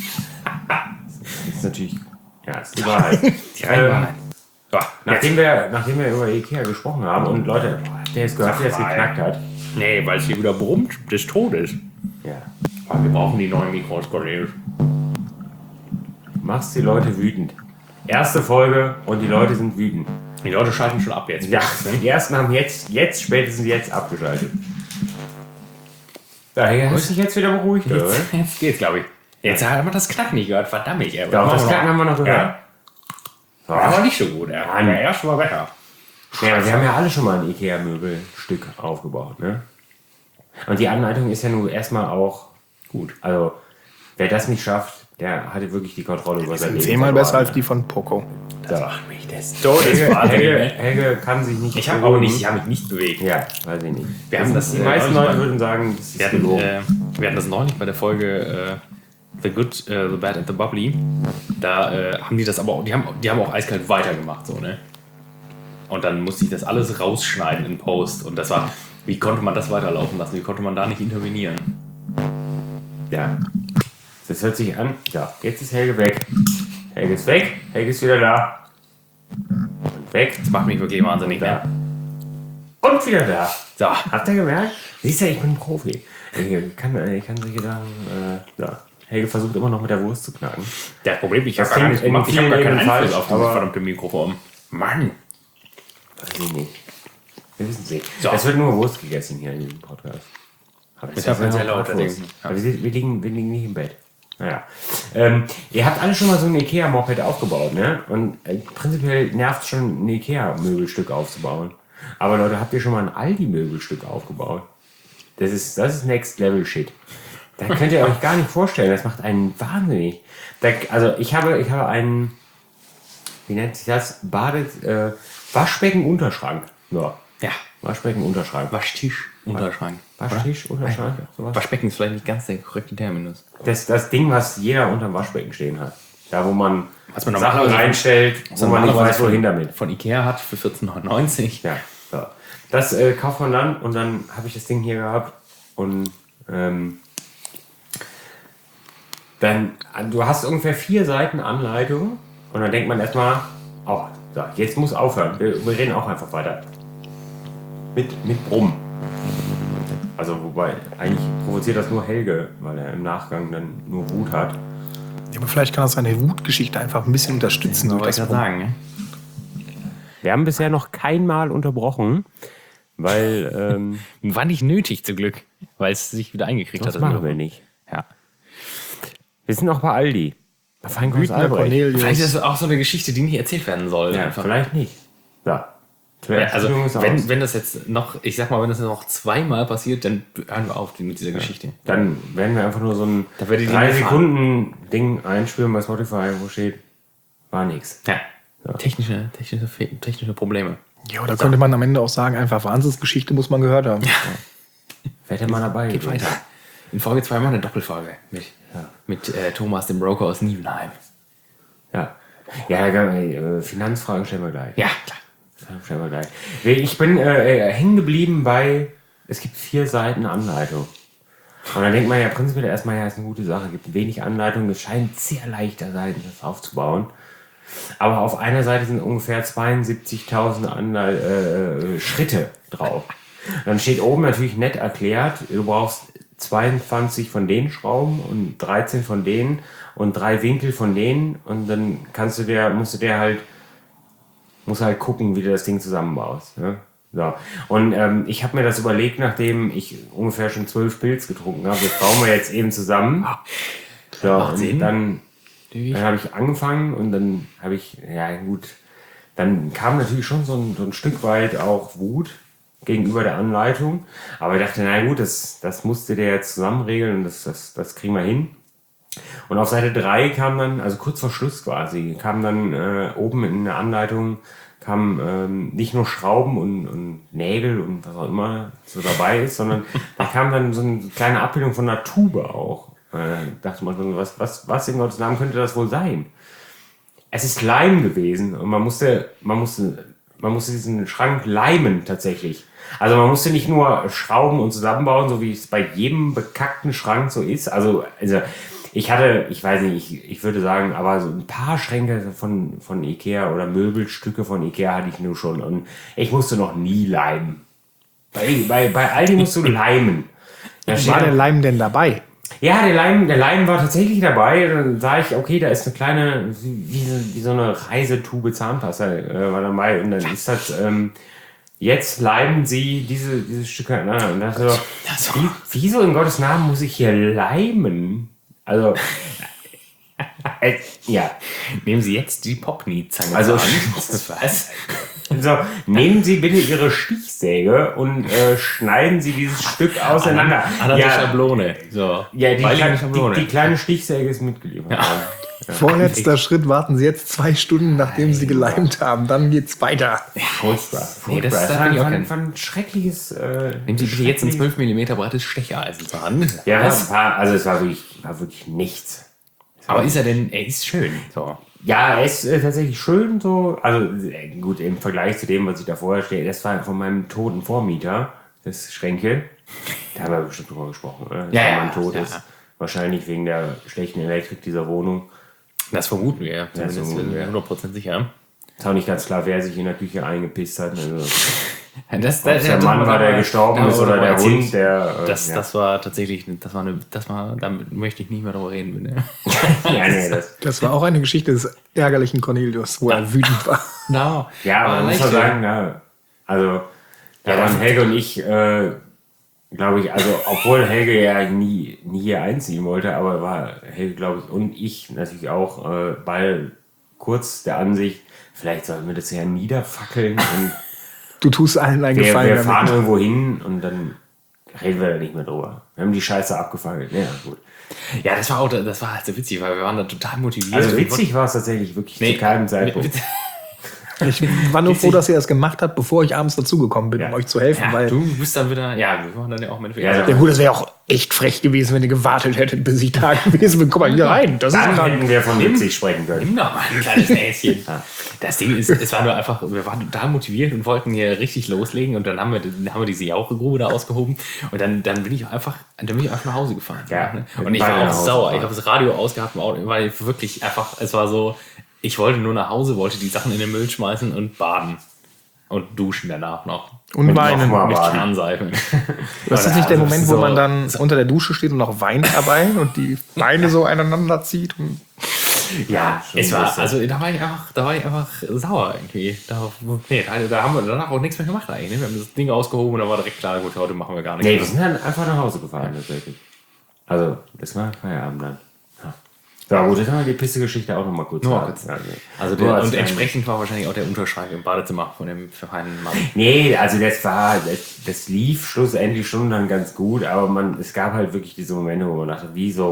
ist natürlich... Ja, das ist die Wahrheit. Die reine Wahrheit. Nachdem wir über Ikea gesprochen haben und Leute, habt ihr jetzt gehört, wie das geknackt hat? Nee, weil es hier wieder brummt des Todes. Ja. Aber wir brauchen die neuen Mikros, Cornelius. Machst die Leute wütend. Erste Folge und die Leute sind wütend. Die Leute schalten schon ab jetzt. Ja, die ersten haben spätestens jetzt abgeschaltet. Daher hast du dich jetzt wieder beruhigt, oder? Jetzt geht's, glaube ich. Jetzt haben wir das Knacken nicht gehört, verdammt. Ja, das Knacken haben wir noch gehört. Ja. Aber nicht so gut, ja. Der erste war besser. Ja, wir haben ja alle schon mal ein Ikea-Möbelstück aufgebaut, ne? Und die Anleitung ist ja nun erstmal auch gut. Also, wer das nicht schafft, der hatte wirklich die Kontrolle über sein Leben. 10-mal besser als die von Poco. Das macht mich des Todes. Helge kann sich nicht bewegen. Ich habe mich nicht bewegt. Ja, weiß ich nicht. Die meisten Leute würden sagen, das ist gelogen. Wir hatten das neulich bei der Folge The Good, The Bad and The Bubbly. Da haben die das aber auch, die haben auch eiskalt weitergemacht, so, ne? Und dann musste ich das alles rausschneiden in Post. Und das war, wie konnte man das weiterlaufen lassen? Wie konnte man da nicht intervenieren? Ja. Das hört sich an. Ja, jetzt ist Helge weg. Helge ist weg. Helge ist wieder da. Und weg. Das macht mich wirklich wahnsinnig, da. Und wieder da. So. Habt ihr gemerkt? Siehst du, ich bin ein Profi. Ich kann solche Sachen, ja. Helge versucht immer noch mit der Wurst zu knacken. Das Problem, ich habe gar nicht gemacht. Ich habe gar keinen Einfluss auf dieses verdammte Mikrofon. Mann. Weiß ich nicht. Wir wissen es nicht. So. Es wird nur Wurst gegessen hier in diesem Podcast. Ich habe sehr laut. Aber wir liegen nicht im Bett. Naja. Ihr habt alle schon mal so ein Ikea-Moped aufgebaut, ne? Und prinzipiell nervt es schon, ein Ikea-Möbelstück aufzubauen. Aber Leute, habt ihr schon mal ein Aldi-Möbelstück aufgebaut? Das ist Next-Level-Shit. Da könnt ihr euch gar nicht vorstellen. Das macht einen wahnsinnig. Also ich habe einen, wie nennt sich das? Waschbecken-Unterschrank. So. Ja. Waschbecken-Unterschrank. Waschtisch-Unterschrank. Waschtisch-Unterschrank? Waschbecken ist vielleicht nicht ganz der korrekte Terminus. Das Ding, was jeder unterm Waschbecken stehen hat. Da, wo man Sachen reinstellt, wo man nicht weiß, wohin damit. Von Ikea hat für 14,99 €. Ja, so. Das kauft man dann und dann habe ich das Ding hier gehabt und dann, du hast ungefähr 4 Seiten Anleitung und dann denkt man erstmal, oh, so, jetzt muss aufhören. Wir reden auch einfach weiter. Mit Brummen. Also wobei, eigentlich provoziert das nur Helge, weil er im Nachgang dann nur Wut hat. Ja, aber vielleicht kann das seine Wutgeschichte einfach ein bisschen unterstützen. Wollte ich sagen, ne? Wir haben bisher noch kein Mal unterbrochen, weil... war nicht nötig, zum Glück, weil es sich wieder eingekriegt hat. Das machen wir nicht. Ja. Wir sind auch bei Aldi. Bei Feinkost Albrecht. Vielleicht ist das auch so eine Geschichte, die nicht erzählt werden soll. Ja, vielleicht nicht. Ja. Also, wenn das jetzt noch, ich sag mal, wenn das noch 2-mal passiert, dann hören wir auf mit dieser Geschichte. Dann werden wir einfach nur so ein 3-Sekunden-Ding einspielen bei Spotify, wo steht, war nix. Ja. Technische Probleme. Ja, da könnte man am Ende auch sagen, einfach Wahnsinnsgeschichte muss man gehört haben. Ja. Hätte man dabei. Geht weiter. In Folge 2 machen wir eine Doppelfolge mit Thomas, dem Broker aus Niebenheim. Ja. Finanzfragen stellen wir gleich. Ja, klar. Stellen wir gleich. Ich bin hängen geblieben bei, es gibt 4 Seiten Anleitung. Und dann denkt man ja prinzipiell erstmal, ja, ist eine gute Sache, gibt wenig Anleitung, es scheint sehr leichter sein, das aufzubauen. Aber auf einer Seite sind ungefähr 72.000 Schritte drauf. Dann steht oben natürlich nett erklärt, du brauchst 22 von den Schrauben und 13 von denen und 3 Winkel von denen und dann musst du halt gucken, wie du das Ding zusammenbaust. Ne? So. Und ich habe mir das überlegt, nachdem ich ungefähr schon 12 Pilz getrunken habe. Das bauen wir jetzt eben zusammen. So, und dann habe ich angefangen und dann habe ich, dann kam natürlich schon so ein Stück weit auch Wut. gegenüber der Anleitung. Aber ich dachte, na gut, das musste der jetzt zusammen regeln und das kriegen wir hin. Und auf Seite 3 kam dann, also kurz vor Schluss quasi, kam dann oben in der Anleitung nicht nur Schrauben und Nägel und was auch immer so dabei ist, sondern da kam dann so eine kleine Abbildung von einer Tube auch. Dachte man, was in Gottes Namen könnte das wohl sein? Es ist Leim gewesen und man musste diesen Schrank leimen tatsächlich. Also man musste nicht nur schrauben und zusammenbauen, so wie es bei jedem bekackten Schrank so ist. Also ich weiß nicht, ich würde sagen, aber so ein paar Schränke von Ikea oder Möbelstücke von Ikea hatte ich nur schon und ich musste noch nie leimen. Bei Aldi musst du leimen. War der Leim denn dabei? Ja, der Leim war tatsächlich dabei. Dann sah ich, okay, da ist eine kleine, wie so eine Reisetube Zahnpasta war dabei. Und dann ist das, jetzt leimen sie diese Stücke aneinander. Und dachte so, wieso in Gottes Namen muss ich hier leimen? Also, ja. Nehmen Sie jetzt die Pockney-Zange Also, an. was? So, nehmen Sie bitte Ihre Stichsäge und schneiden Sie dieses Stück auseinander. An der Schablone. So. Ja, die kleine Stichsäge ist mitgeliefert. Ja. Vorletzter Schritt, warten Sie jetzt 2 Stunden, nachdem Sie geleimt haben. Dann geht's weiter. Furchtbar. Nee, das war war ein schreckliches... Nehmen Sie bitte jetzt ein 12 mm breites Stecheisen zur Hand. Ja, es war wirklich nichts. Aber er ist schön. So. Ja, er ist tatsächlich schön so. Also gut, im Vergleich zu dem, was ich da vorher stehe, das war von meinem toten Vormieter, das Schränke. Da haben wir bestimmt drüber gesprochen, oder? Dass mein Tod ist. Wahrscheinlich wegen der schlechten Elektrik dieser Wohnung. Das vermuten wir, ja. Das vermuten wir. 100% sicher. Ist auch nicht ganz klar, wer sich in der Küche eingepisst hat. Also, ob der Mann war, der gestorben ist, oder der Hund, der... Das war tatsächlich, damit möchte ich nicht mehr drüber reden. Ne? Ja, nee, das war auch eine Geschichte des ärgerlichen Cornelius, wo er wütend war. No. Ja, aber man muss ja sagen, also da waren Helge und ich, glaube ich, also obwohl Helge ja nie hier einziehen wollte, aber war Helge, glaube ich, und ich natürlich auch bei kurz der Ansicht, vielleicht sollten wir das ja niederfackeln und du tust allen einen Gefallen. Wir fahren irgendwo hin und dann reden wir da nicht mehr drüber. Wir haben die Scheiße abgefackelt. Ja, gut. Ja, das war halt so witzig, weil wir waren da total motiviert. Also witzig war es tatsächlich wirklich zu keinem Zeitpunkt. Ich war nur froh, dass ihr das gemacht habt, bevor ich abends dazugekommen bin, um euch zu helfen. Ja, weil du bist dann wieder, wir waren dann ja auch mit. Ja gut, das wäre auch echt frech gewesen, wenn ihr gewartet hättet, bis ich da gewesen bin. Guck mal hier rein. Das dann hätten wir von witzig sprechen können. Nimm doch mal ein kleines Näschen. Das Ding ist, es war nur einfach, wir waren total motiviert und wollten hier richtig loslegen und dann haben wir diese Jauchegrube da ausgehoben und dann bin ich einfach nach Hause gefahren. Ja, ne? Und ich war auch sauer. Ich habe das Radio ausgehabt im Auto, weil wirklich einfach, es war so, ich wollte nur nach Hause, wollte die Sachen in den Müll schmeißen und baden. Und duschen danach noch. Und weinen. Mit Kernseife. Das ist nicht der Moment, wo man dann unter der Dusche steht und noch weint dabei und die Beine so aneinander zieht. Und ja, es war, also da war ich einfach sauer irgendwie. Da haben wir danach auch nichts mehr gemacht eigentlich. Ne? Wir haben das Ding ausgehoben und dann war direkt klar, gut, heute machen wir gar nichts mehr. Wir sind dann einfach nach Hause gefahren tatsächlich. Also, das war Feierabend dann. Ja gut, jetzt haben wir die Pisse-Geschichte auch nochmal kurz. Und entsprechend war wahrscheinlich auch der Unterschlag im Badezimmer von dem feinen Mann. Nee, also das lief schlussendlich schon dann ganz gut, aber es gab halt wirklich diese Momente, wo man dachte,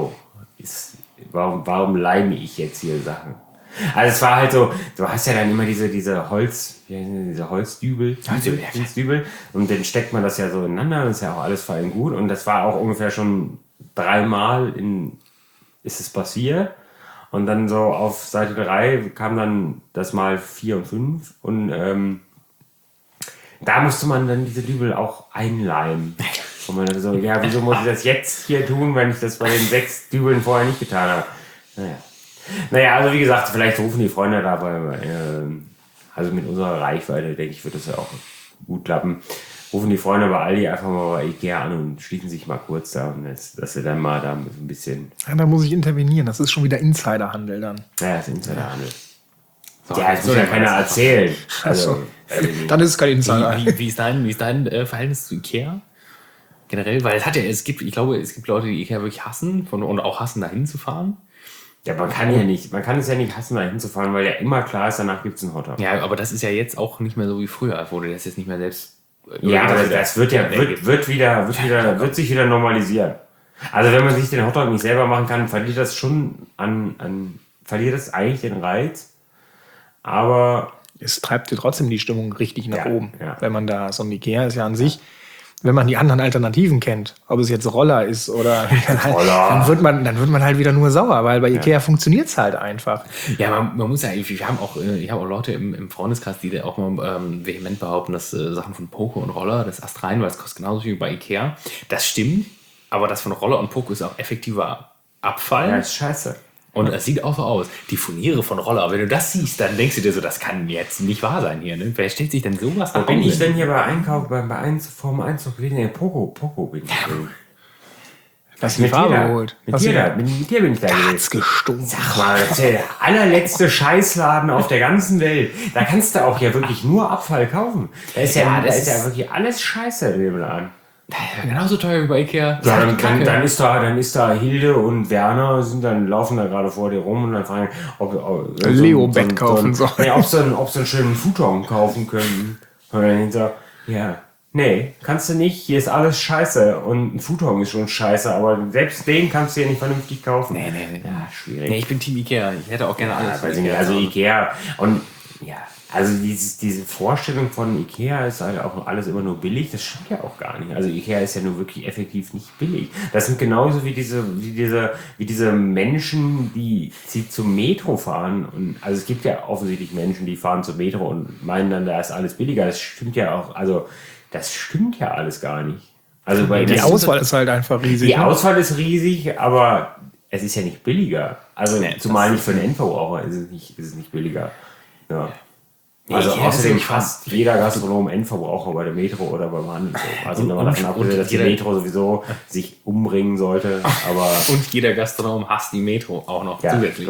warum leime ich jetzt hier Sachen? Also es war halt so, du hast ja dann immer diese Holzdübel, und dann steckt man das ja so ineinander, das ist ja auch alles fein gut und das war auch ungefähr schon 3-mal ist es passiert und dann so auf Seite 3 kam dann das mal 4 und 5 und da musste man dann diese Dübel auch einleimen. Und man so, ja, wieso muss ich das jetzt hier tun, wenn ich das bei den 6 Dübeln vorher nicht getan habe? Naja, also wie gesagt, vielleicht rufen die Freunde dabei, also mit unserer Reichweite, denke ich, wird das ja auch gut klappen. Rufen die Freunde bei Aldi einfach mal bei Ikea an und schließen sich mal kurz da, dass sie dann mal da ein bisschen... Ja, da muss ich intervenieren, das ist schon wieder Insiderhandel dann. Ja, das ist Insiderhandel. So, ja, das muss ja keiner erzählen. Also, dann ist es kein Insider. Wie ist dein Verhältnis zu Ikea? Generell, weil ich glaube, es gibt Leute, die Ikea wirklich hassen und auch hassen, da hinzufahren. Ja, man kann es ja nicht hassen, da hinzufahren, weil ja immer klar ist, danach gibt es einen Hotdog. Ja, aber das ist ja jetzt auch nicht mehr so wie früher, wo du das jetzt nicht mehr selbst Ja, aber das wird sich wieder normalisieren. Also wenn man sich den Hotdog nicht selber machen kann, verliert das schon verliert das eigentlich den Reiz. Aber es treibt dir trotzdem die Stimmung richtig nach oben. Ja. Wenn man da, so ein Ikea ist ja an sich, wenn man die anderen Alternativen kennt, ob es jetzt Roller ist oder dann wird man halt wieder nur sauer, weil bei Ikea funktioniert es halt einfach. Ja, man muss ja, ich habe auch Leute im Freundeskreis, die da auch mal vehement behaupten, dass Sachen von Poco und Roller, das Ast rein, weil es kostet genauso viel wie bei Ikea. Das stimmt, aber das von Roller und Poco ist auch effektiver Abfall. Ja, ist scheiße. Und es sieht auch so aus. Die Furniere von Roller, wenn du das siehst, dann denkst du dir so, das kann jetzt nicht wahr sein hier. Ne? Wer stellt sich denn sowas an? Bin ich denn hier bei Einkauf, vorm Einzug gewesen? Poco bin ich gewesen. Hast du die Farbe geholt? Mit dir bin ich da gewesen. Hat's gestunken. Sag mal, das ist der allerletzte Scheißladen auf der ganzen Welt. Da kannst du auch ja wirklich nur Abfall kaufen. Da ist ja wirklich alles Scheiße in dem Laden. Genauso teuer wie bei Ikea. Ja, dann ist da Hilde und Werner laufen da gerade vor dir rum und dann fragen, ob Leo-Bett kaufen sollen. Nee, ob sie einen schönen Futon kaufen können. Und dann hinter, nee, kannst du nicht, hier ist alles scheiße und ein Futon ist schon scheiße, aber selbst den kannst du ja nicht vernünftig kaufen. Nee. Ja, schwierig. Nee, ich bin Team Ikea. Ich hätte auch gerne alles. Also Ikea und also diese Vorstellung von Ikea ist halt auch alles immer nur billig, das stimmt ja auch gar nicht. Also Ikea ist ja nur wirklich effektiv nicht billig. Das sind genauso wie diese Menschen, die zum Metro fahren. Und also es gibt ja offensichtlich Menschen, die fahren zum Metro und meinen dann, da ist alles billiger. Das stimmt ja auch, also das stimmt ja alles gar nicht. Also die Auswahl ist halt einfach riesig. Die Auswahl ist riesig, aber es ist ja nicht billiger. Also zumal nicht für den Endverbraucher ist es nicht billiger. Ja. Also außerdem fast jeder Gastronom Endverbraucher bei der Metro oder beim Handel. Also wenn man davon abgesehen, dass die Metro sowieso sich umbringen sollte. Aber und jeder Gastronom hasst die Metro auch noch zusätzlich.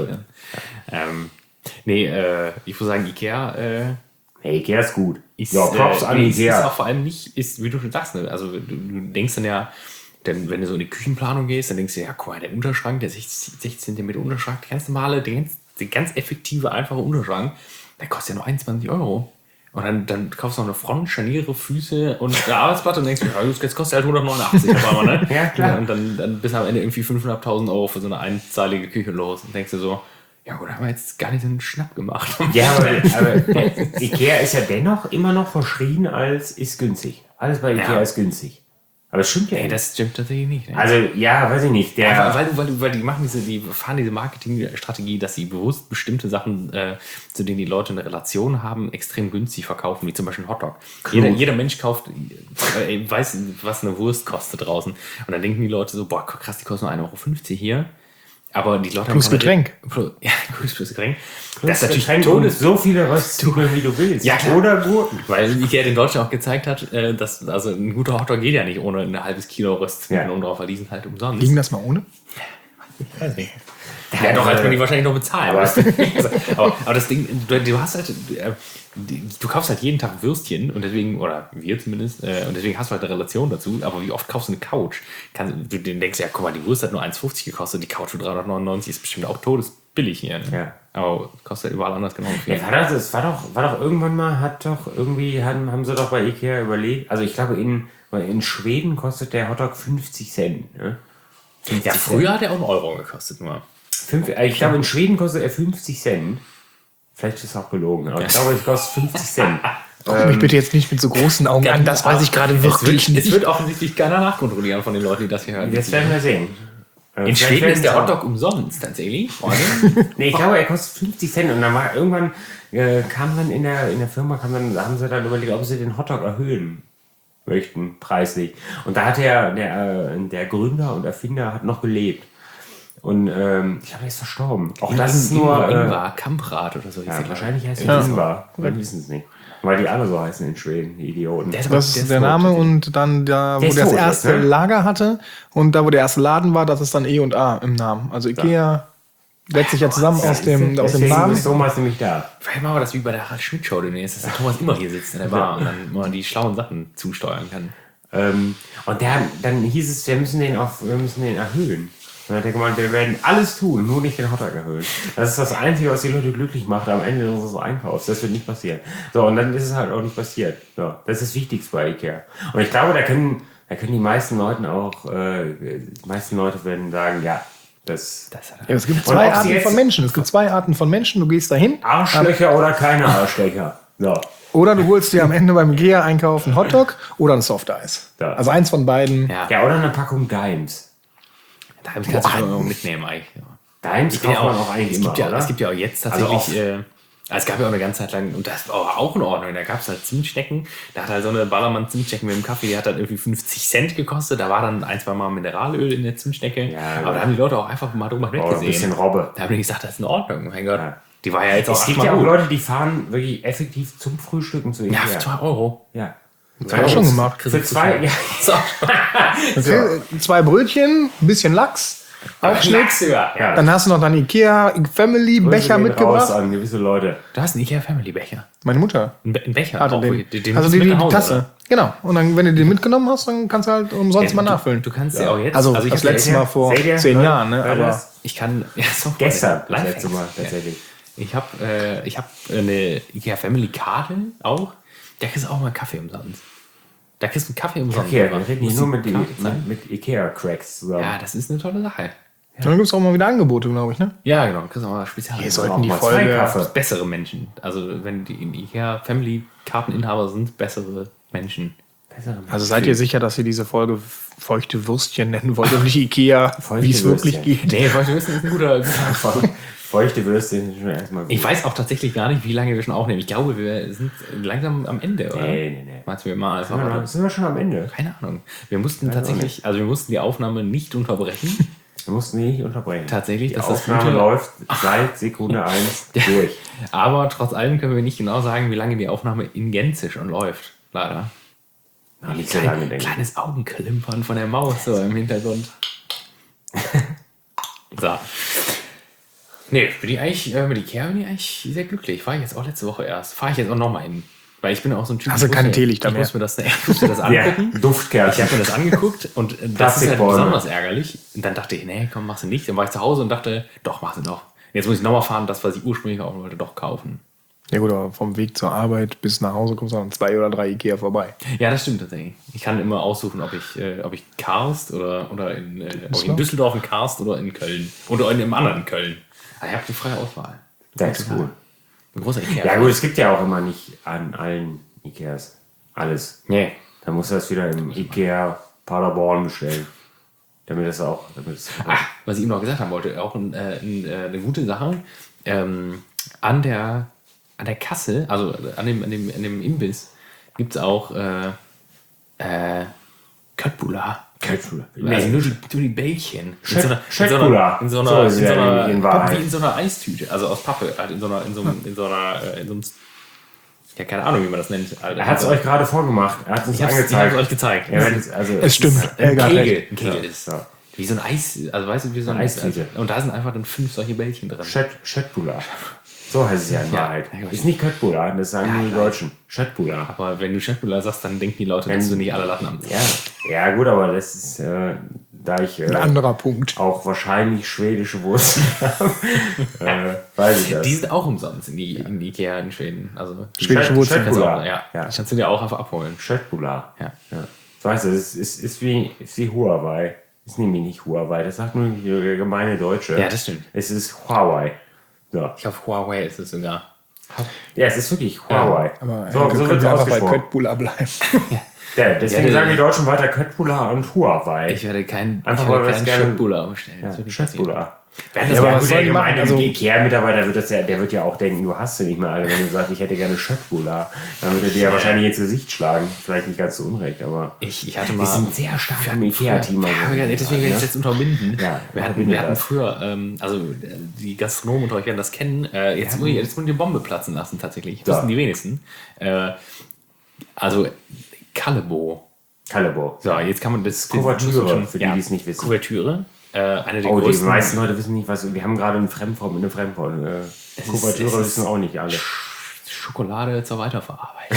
Ne? Ich muss sagen, Ikea... Ikea ist gut. Props an Ikea. Ist auch vor allem nicht, wie du schon sagst, ne? Also du denkst dann ja, denn wenn du so in die Küchenplanung gehst, dann denkst du ja, guck mal, der Unterschrank, der 60 cm Unterschrank, der ganz normale, der ganz effektive, einfache Unterschrank, der kostet ja nur 21 €. Und dann kaufst du noch eine Front, Scharniere, Füße und eine Arbeitsplatte und denkst du, jetzt kostet halt 189 auf einmal, ne? Ja, klar. Und dann bist du am Ende irgendwie 500.000 € für so eine einzahlige Küche los und denkst du so, ja gut, haben wir jetzt gar nicht so einen Schnapp gemacht. Ja, aber Ikea ist ja dennoch immer noch verschrien als ist günstig. Alles bei Ikea ist günstig. Aber das stimmt ja nicht. Das stimmt tatsächlich nicht. Ne? Also, weiß ich nicht. Weil die fahren diese Marketingstrategie, dass sie bewusst bestimmte Sachen, zu denen die Leute eine Relation haben, extrem günstig verkaufen, wie zum Beispiel ein Hotdog. Jeder Mensch weiß, was eine Wurst kostet draußen. Und dann denken die Leute so, boah, krass, die kostet nur 1,50 € hier. Aber die Leute plus Getränk. Plus Getränk. Das ist natürlich so viele Röstzwiebeln, wie du willst. Ja, klar. Oder Gurken. Weil Ikea in Deutschland auch gezeigt hat, dass also ein guter Hotdog geht ja nicht ohne ein halbes Kilo Röstzwiebeln und drauf, weil die sind halt umsonst. Ging das mal ohne? Ich weiß nicht. Ja, doch, als man die wahrscheinlich noch bezahlen. Aber das Ding, du hast halt, du kaufst halt jeden Tag Würstchen und deswegen, oder wir zumindest, und deswegen hast du halt eine Relation dazu. Aber wie oft kaufst du eine Couch? Du denkst ja, guck mal, die Wurst hat nur 1,50 gekostet, die Couch für 399 ist bestimmt auch todesbillig hier. Ne? Ja. Aber kostet halt überall anders genauso viel. Ja, das war doch irgendwann mal, haben sie doch bei Ikea überlegt, also ich glaube in Schweden kostet der Hotdog 50 Cent. Ne? 50 ja, früher Cent. Hat er auch einen € gekostet nur. Ich glaube, in Schweden kostet er 50 Cent. Vielleicht ist es auch gelogen, aber ich glaube, es kostet 50 Cent. Guck mich bitte jetzt nicht mit so großen Augen an, das weiß ich gerade wirklich nicht. Es wird offensichtlich keiner nachkontrollieren von den Leuten, die das hier hören. Jetzt werden wir sehen. In Schweden ist der Hotdog umsonst, tatsächlich. Nee, ich glaube, er kostet 50 Cent. Und dann war irgendwann, kam dann in der Firma, haben sie dann überlegt, ob sie den Hotdog erhöhen möchten, preislich. Und da hat der Gründer und Erfinder hat noch gelebt. Und ich glaube, er ist verstorben. Auch das ist nur Ingvar Kamprad oder so. Ja, wahrscheinlich heißt er Ingvar. Wir wissen es nicht. Weil die alle so heißen in Schweden, die Idioten. Das ist der Name und dann da, wo der das erste Lager hatte und da, wo der erste Laden war, das ist dann E und A im Namen. Also Ikea setzt sich ja zusammen aus dem Namen. Ist Thomas nämlich da. Vielleicht machen wir das wie bei der Harald Schmidt Show demnächst, dass der Thomas immer hier sitzt in der Bar und dann mal die schlauen Sachen zusteuern kann. Und dann hieß es, wir müssen den erhöhen. Und dann denkt man, wir werden alles tun, nur nicht den Hotdog erhöhen. Das ist das Einzige, was die Leute glücklich macht am Ende unseres Einkaufs. Das wird nicht passieren. So, und dann ist es halt auch nicht passiert. So, das ist das Wichtigste bei Ikea. Und ich glaube, da können die meisten Leute werden sagen, ja, es gibt zwei Arten von Menschen. Es gibt zwei Arten von Menschen. Du gehst dahin. Arschlöcher oder keine Arschlöcher. So. Oder du holst dir am Ende beim Ikea-Einkauf einen Hotdog oder ein Softeis. Ja. Also eins von beiden. Ja, oder eine Packung Dimes. Dimes kannst du schon mitnehmen eigentlich. Dimes kauft man auch eigentlich immer, oder? Es gibt ja auch jetzt tatsächlich... es gab ja auch eine ganze Zeit lang, und das war auch in Ordnung, da gab es halt Zimtschnecken. Da hat halt so eine Ballermann-Zimtschnecken mit dem Kaffee, die hat halt irgendwie 50 Cent gekostet. Da war dann 1-2 Mal Mineralöl in der Zimtschnecke. Ja, aber da haben die Leute auch einfach mal drüber weggesehen. Ein bisschen Robbe. Da haben die gesagt, das ist in Ordnung. Mein Gott. Ja. Die war ja jetzt auch Es gibt ja auch Leute, die fahren wirklich effektiv zum Frühstücken zu Ikea. Ja, für 2 Euro. Ja. Das habe ich schon gemacht. Für 2, ja. Okay, 2 Brötchen, ein bisschen Lachs. Aufschnitt. Ja. Dann hast du noch deinen Ikea Family Becher mitgebracht. An gewisse Leute. Du hast einen Ikea Family Becher. Meine Mutter. Ein Becher. Hatte auch, den. Den Also die Hause, Tasse. Oder? Genau. Und dann, wenn du den mitgenommen hast, dann kannst du halt umsonst mal nachfüllen. Du kannst ja auch jetzt. Also ich das letzte Mal vor 10 Jahren. Ne? Aber ich kann. Ja, so gestern. Das letzte Mal tatsächlich. Ich hab eine Ikea Family Karte auch. Da kriegst du auch mal Kaffee umsonst. Da kriegst du einen Kaffee umsonst. Okay, wir reden hier nur mit Ikea-Cracks zusammen. Ja, das ist eine tolle Sache. Ja. Dann gibt es auch mal wieder Angebote, glaube ich, ne? Ja, genau. Kriegst du auch mal speziell. Hier sollten die Folge bessere Menschen. Also wenn die in Ikea Family Karteninhaber sind, bessere Menschen. Also seid ihr sicher, dass ihr diese Folge feuchte Würstchen nennen wollt und nicht Ikea, wie es wirklich geht? Nee, feuchte Würstchen ist ein guter Feuchte Würstchen sind schon erstmal gut. Ich weiß auch tatsächlich gar nicht, wie lange wir schon aufnehmen. Ich glaube, wir sind langsam am Ende, oder? Nee. Meinst du, wir mal? Sind wir schon am Ende? Keine Ahnung. Wir mussten die Aufnahme nicht unterbrechen. Wir mussten die nicht unterbrechen. Tatsächlich, die Aufnahme läuft seit Sekunde 1 durch. Aber trotz allem können wir nicht genau sagen, wie lange die Aufnahme in Gänze schon läuft. Leider. Nicht so lange, denke ich. Kleines Augenklimpern von der Maus so im Hintergrund. So. Nee, bin ich eigentlich, mit Ikea bin ich eigentlich sehr glücklich. War ich jetzt auch letzte Woche erst. Fahre ich jetzt auch nochmal hin. Weil ich bin auch so ein Typ. Also keine Teelichter mehr. Ich muss mir das angucken. Duftkerzen. Ich habe mir das angeguckt und das ist halt besonders ärgerlich. Und dann dachte ich, nee, komm, machst du nicht. Dann war ich zu Hause und dachte, doch, machst du doch. Jetzt muss ich nochmal fahren, das, was ich ursprünglich kaufen wollte, doch kaufen. Ja gut, aber vom Weg zur Arbeit bis nach Hause kommst du an 2 oder 3 Ikea vorbei. Ja, das stimmt tatsächlich. Ich kann immer aussuchen, ob ich Karst oder in Düsseldorf in Karst oder in Köln. Oder in einem anderen Köln. Also ich habe die freie Auswahl. Das ist cool. Ein großer Ikea. Ja gut, es gibt ja auch immer nicht an allen Ikeas alles. Nee. Dann musst du das wieder im Ikea Paderborn bestellen. Damit das auch... was ich ihm noch gesagt haben wollte, auch eine gute Sache. An der Kasse, also an dem Imbiss, gibt es auch Köttbullar. Also nur die Bällchen. Schöttbullar. In so einer Eistüte, also aus Pappe. Halt in so einem ja, keine Ahnung, wie man das nennt. Er hat es euch gerade vorgemacht. Er hat es uns angezeigt. Ich habe es euch gezeigt. Ja, es stimmt. Ein Kegel ist. Ja. Wie so ein Eis, also weißt du, wie so ein Eistüte. Und da sind einfach dann 5 solche Bällchen drin. Schöttbullar. So heißt es ja in Wahrheit. Ist nicht Köttbullar, das sagen nur die Deutschen. Schöttbullar. Aber wenn du Schöttbullar sagst, dann denken die Leute, dass du nicht alle Latten am Ja, gut, aber das ist, da ich ein anderer Punkt. Auch wahrscheinlich schwedische Wurzeln habe, weiß ich das. Die sind auch umsonst in die Ikea in Schweden. Also schwedische Wurzeln. Ja. Kannst du dir auch einfach abholen. Schöttbullar. Ja. So heißt es, ist wie Huawei. Ist nämlich nicht Huawei, das sagt nur der gemeine Deutsche. Ja, das stimmt. Es ist Huawei. So. Ich glaube, Huawei ist es sogar. Ja, es ist wirklich Huawei. Aber so wird es einfach bei Köttbullar bleiben. Ja, deswegen sagen die Deutschen weiter Köttbullar und Huawei. Ich werde keinen Schöttbullar bestellen. Ja, Schöttbullar. Was soll die machen? Also der Ikea-Mitarbeiter der wird ja auch denken, du hast sie nicht mehr alle. Wenn du sagst, ich hätte gerne Schöttbullar, dann würde er dir ja wahrscheinlich ins Gesicht schlagen. Vielleicht nicht ganz so unrecht, aber ich hatte mal... Wir sind sehr stark im Ikea-Team. Deswegen werde ich es jetzt unterbinden. Ja, wir hatten früher, also die Gastronomen unter euch werden das kennen, jetzt muss ich die Bombe platzen lassen tatsächlich. Das wissen die wenigsten. Also Callebaut. So, jetzt kann man das... Kuvertüre, für die es nicht wissen. Kuvertüre. Eine der größten. Die meisten Leute wissen nicht, was. Wir haben gerade eine Fremdform. Kuvertüre wissen auch nicht alle. Schokolade zur Weiterverarbeitung.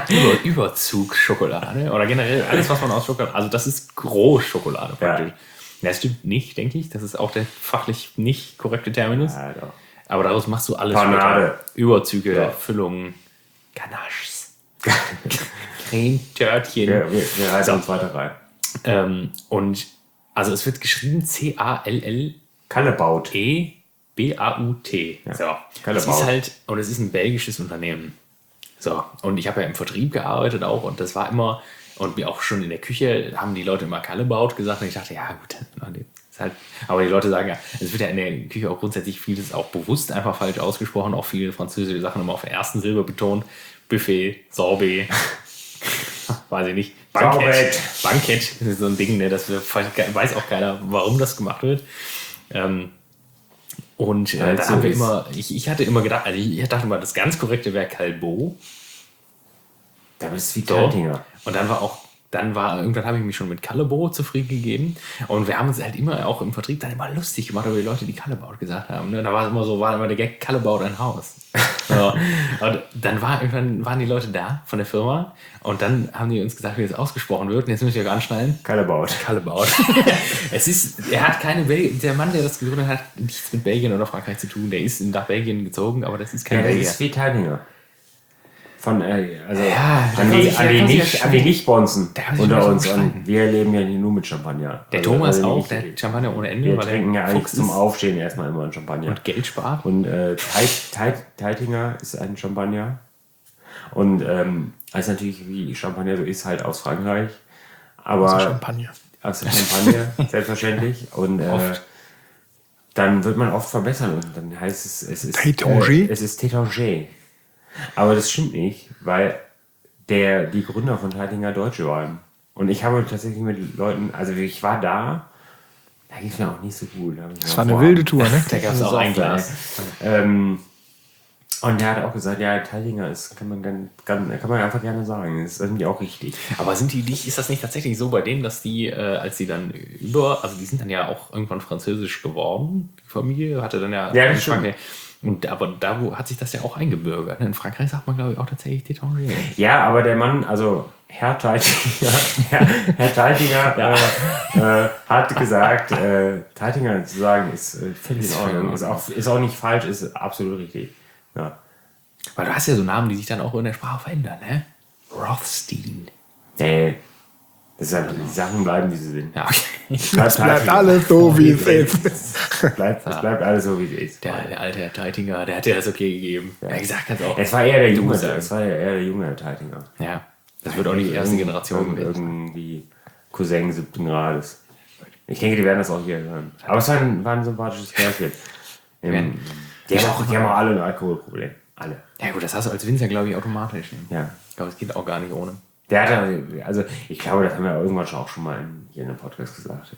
Überzugsschokolade. Oder generell alles, was man aus Schokolade. Also, das ist Großschokolade praktisch. Das stimmt nicht, denke ich. Das ist auch der fachlich nicht korrekte Terminus. Ja, doch. Aber daraus machst du alles. Panade. Überzüge, Ja. Füllungen, Ganaches, Cremetörtchen. Wir reißen uns weiter rein. Und also es wird geschrieben C-A-L-L Callebaut. E-B-A-U-T. Ja. So. Callebaut. Es ist halt, und es ist ein belgisches Unternehmen. So. Und ich habe ja im Vertrieb gearbeitet auch und das war immer, und auch schon in der Küche haben die Leute immer Callebaut gesagt und ich dachte, ja gut, ist halt, aber die Leute sagen ja, es wird ja in der Küche auch grundsätzlich vieles auch bewusst einfach falsch ausgesprochen, auch viele französische Sachen immer auf der ersten Silbe betont. Buffet, Sorbet, weiß ich nicht, Bankett ist so ein Ding, ne, das weiß auch keiner, warum das gemacht wird. Und da haben wir immer, ich hatte immer gedacht, also ich dachte immer, das ganz Korrekte wäre Calbo. Da bist du wie Taltinger. Und irgendwann habe ich mich schon mit Callebo zufrieden gegeben. Und wir haben uns halt immer auch im Vertrieb dann immer lustig gemacht über die Leute, die Callebaut gesagt haben. Ne? Da war immer der Gag, Callebaut ein Haus. So. Und dann waren die Leute da von der Firma und dann haben die uns gesagt, wie das ausgesprochen wird. Und jetzt müssen wir anschneiden. Callebaut. Der Mann, der das gegründet hat, nichts mit Belgien oder Frankreich zu tun. Der ist nach Belgien gezogen, aber das ist kein Belgier. Das ist wie Taltinger. Von, an die Nicht-Bonzen unter uns. Und wir leben ja nicht nur mit Champagner. Der Thomas auch, der hat Champagner ohne Ende. Wir trinken ja eigentlich zum Aufstehen erstmal immer einen Champagner. Und Geld spart. Und Teitinger ist ein Champagner. Und also natürlich, wie Champagner so ist, halt aus Frankreich. Aber aus der Champagner, selbstverständlich. Und dann wird man oft verbessern. Und dann heißt es ist Tétanger. Aber das stimmt nicht, weil die Gründer von Teitinger Deutsche waren. Und ich habe tatsächlich mit Leuten, also ich war da ging es mir auch nicht so gut. Das war eine wilde Tour, ne? Da gab es auch ein Glas. Und der hat auch gesagt, ja, Teitinger kann man einfach gerne sagen. Das ist irgendwie auch richtig. Aber ist das nicht tatsächlich so bei denen, dass die, als sie dann also die sind dann ja auch irgendwann französisch geworden, die Familie, hatte dann ja das stimmt. Aber da hat sich das ja auch eingebürgert. In Frankreich sagt man, glaube ich, auch tatsächlich Tétanger. Ja, aber der Mann, also Herr Teitinger, hat gesagt, Teitinger zu sagen, ist völlig in Ordnung. Ist auch nicht falsch, ist absolut richtig. Ja. Weil du hast ja so Namen, die sich dann auch in der Sprache verändern, ne? Rothstein. Nee. Das ist halt, die Sachen bleiben, wie sie sind. Ja, okay. Es bleibt alles so, wie es ist. Es bleibt alles so, wie es ist. Der alte Herr Teitinger, der hat dir das okay gegeben. Ja. Er gesagt hat auch. Es war eher der junge Herr Teitinger. Ja. Das wird auch nicht die erste Generation gewesen. Irgendwie Cousin 7. Grades. Ich denke, die werden das auch hier hören. Aber es war ein sympathisches Kerlchen. Die haben auch alle ein Alkoholproblem. Alle. Ja gut, das hast du als Winzer, glaube ich, automatisch. Ja. Ich glaube, es geht auch gar nicht ohne. Der hat also ich glaube, das haben wir irgendwann schon mal hier in einem Podcast gesagt.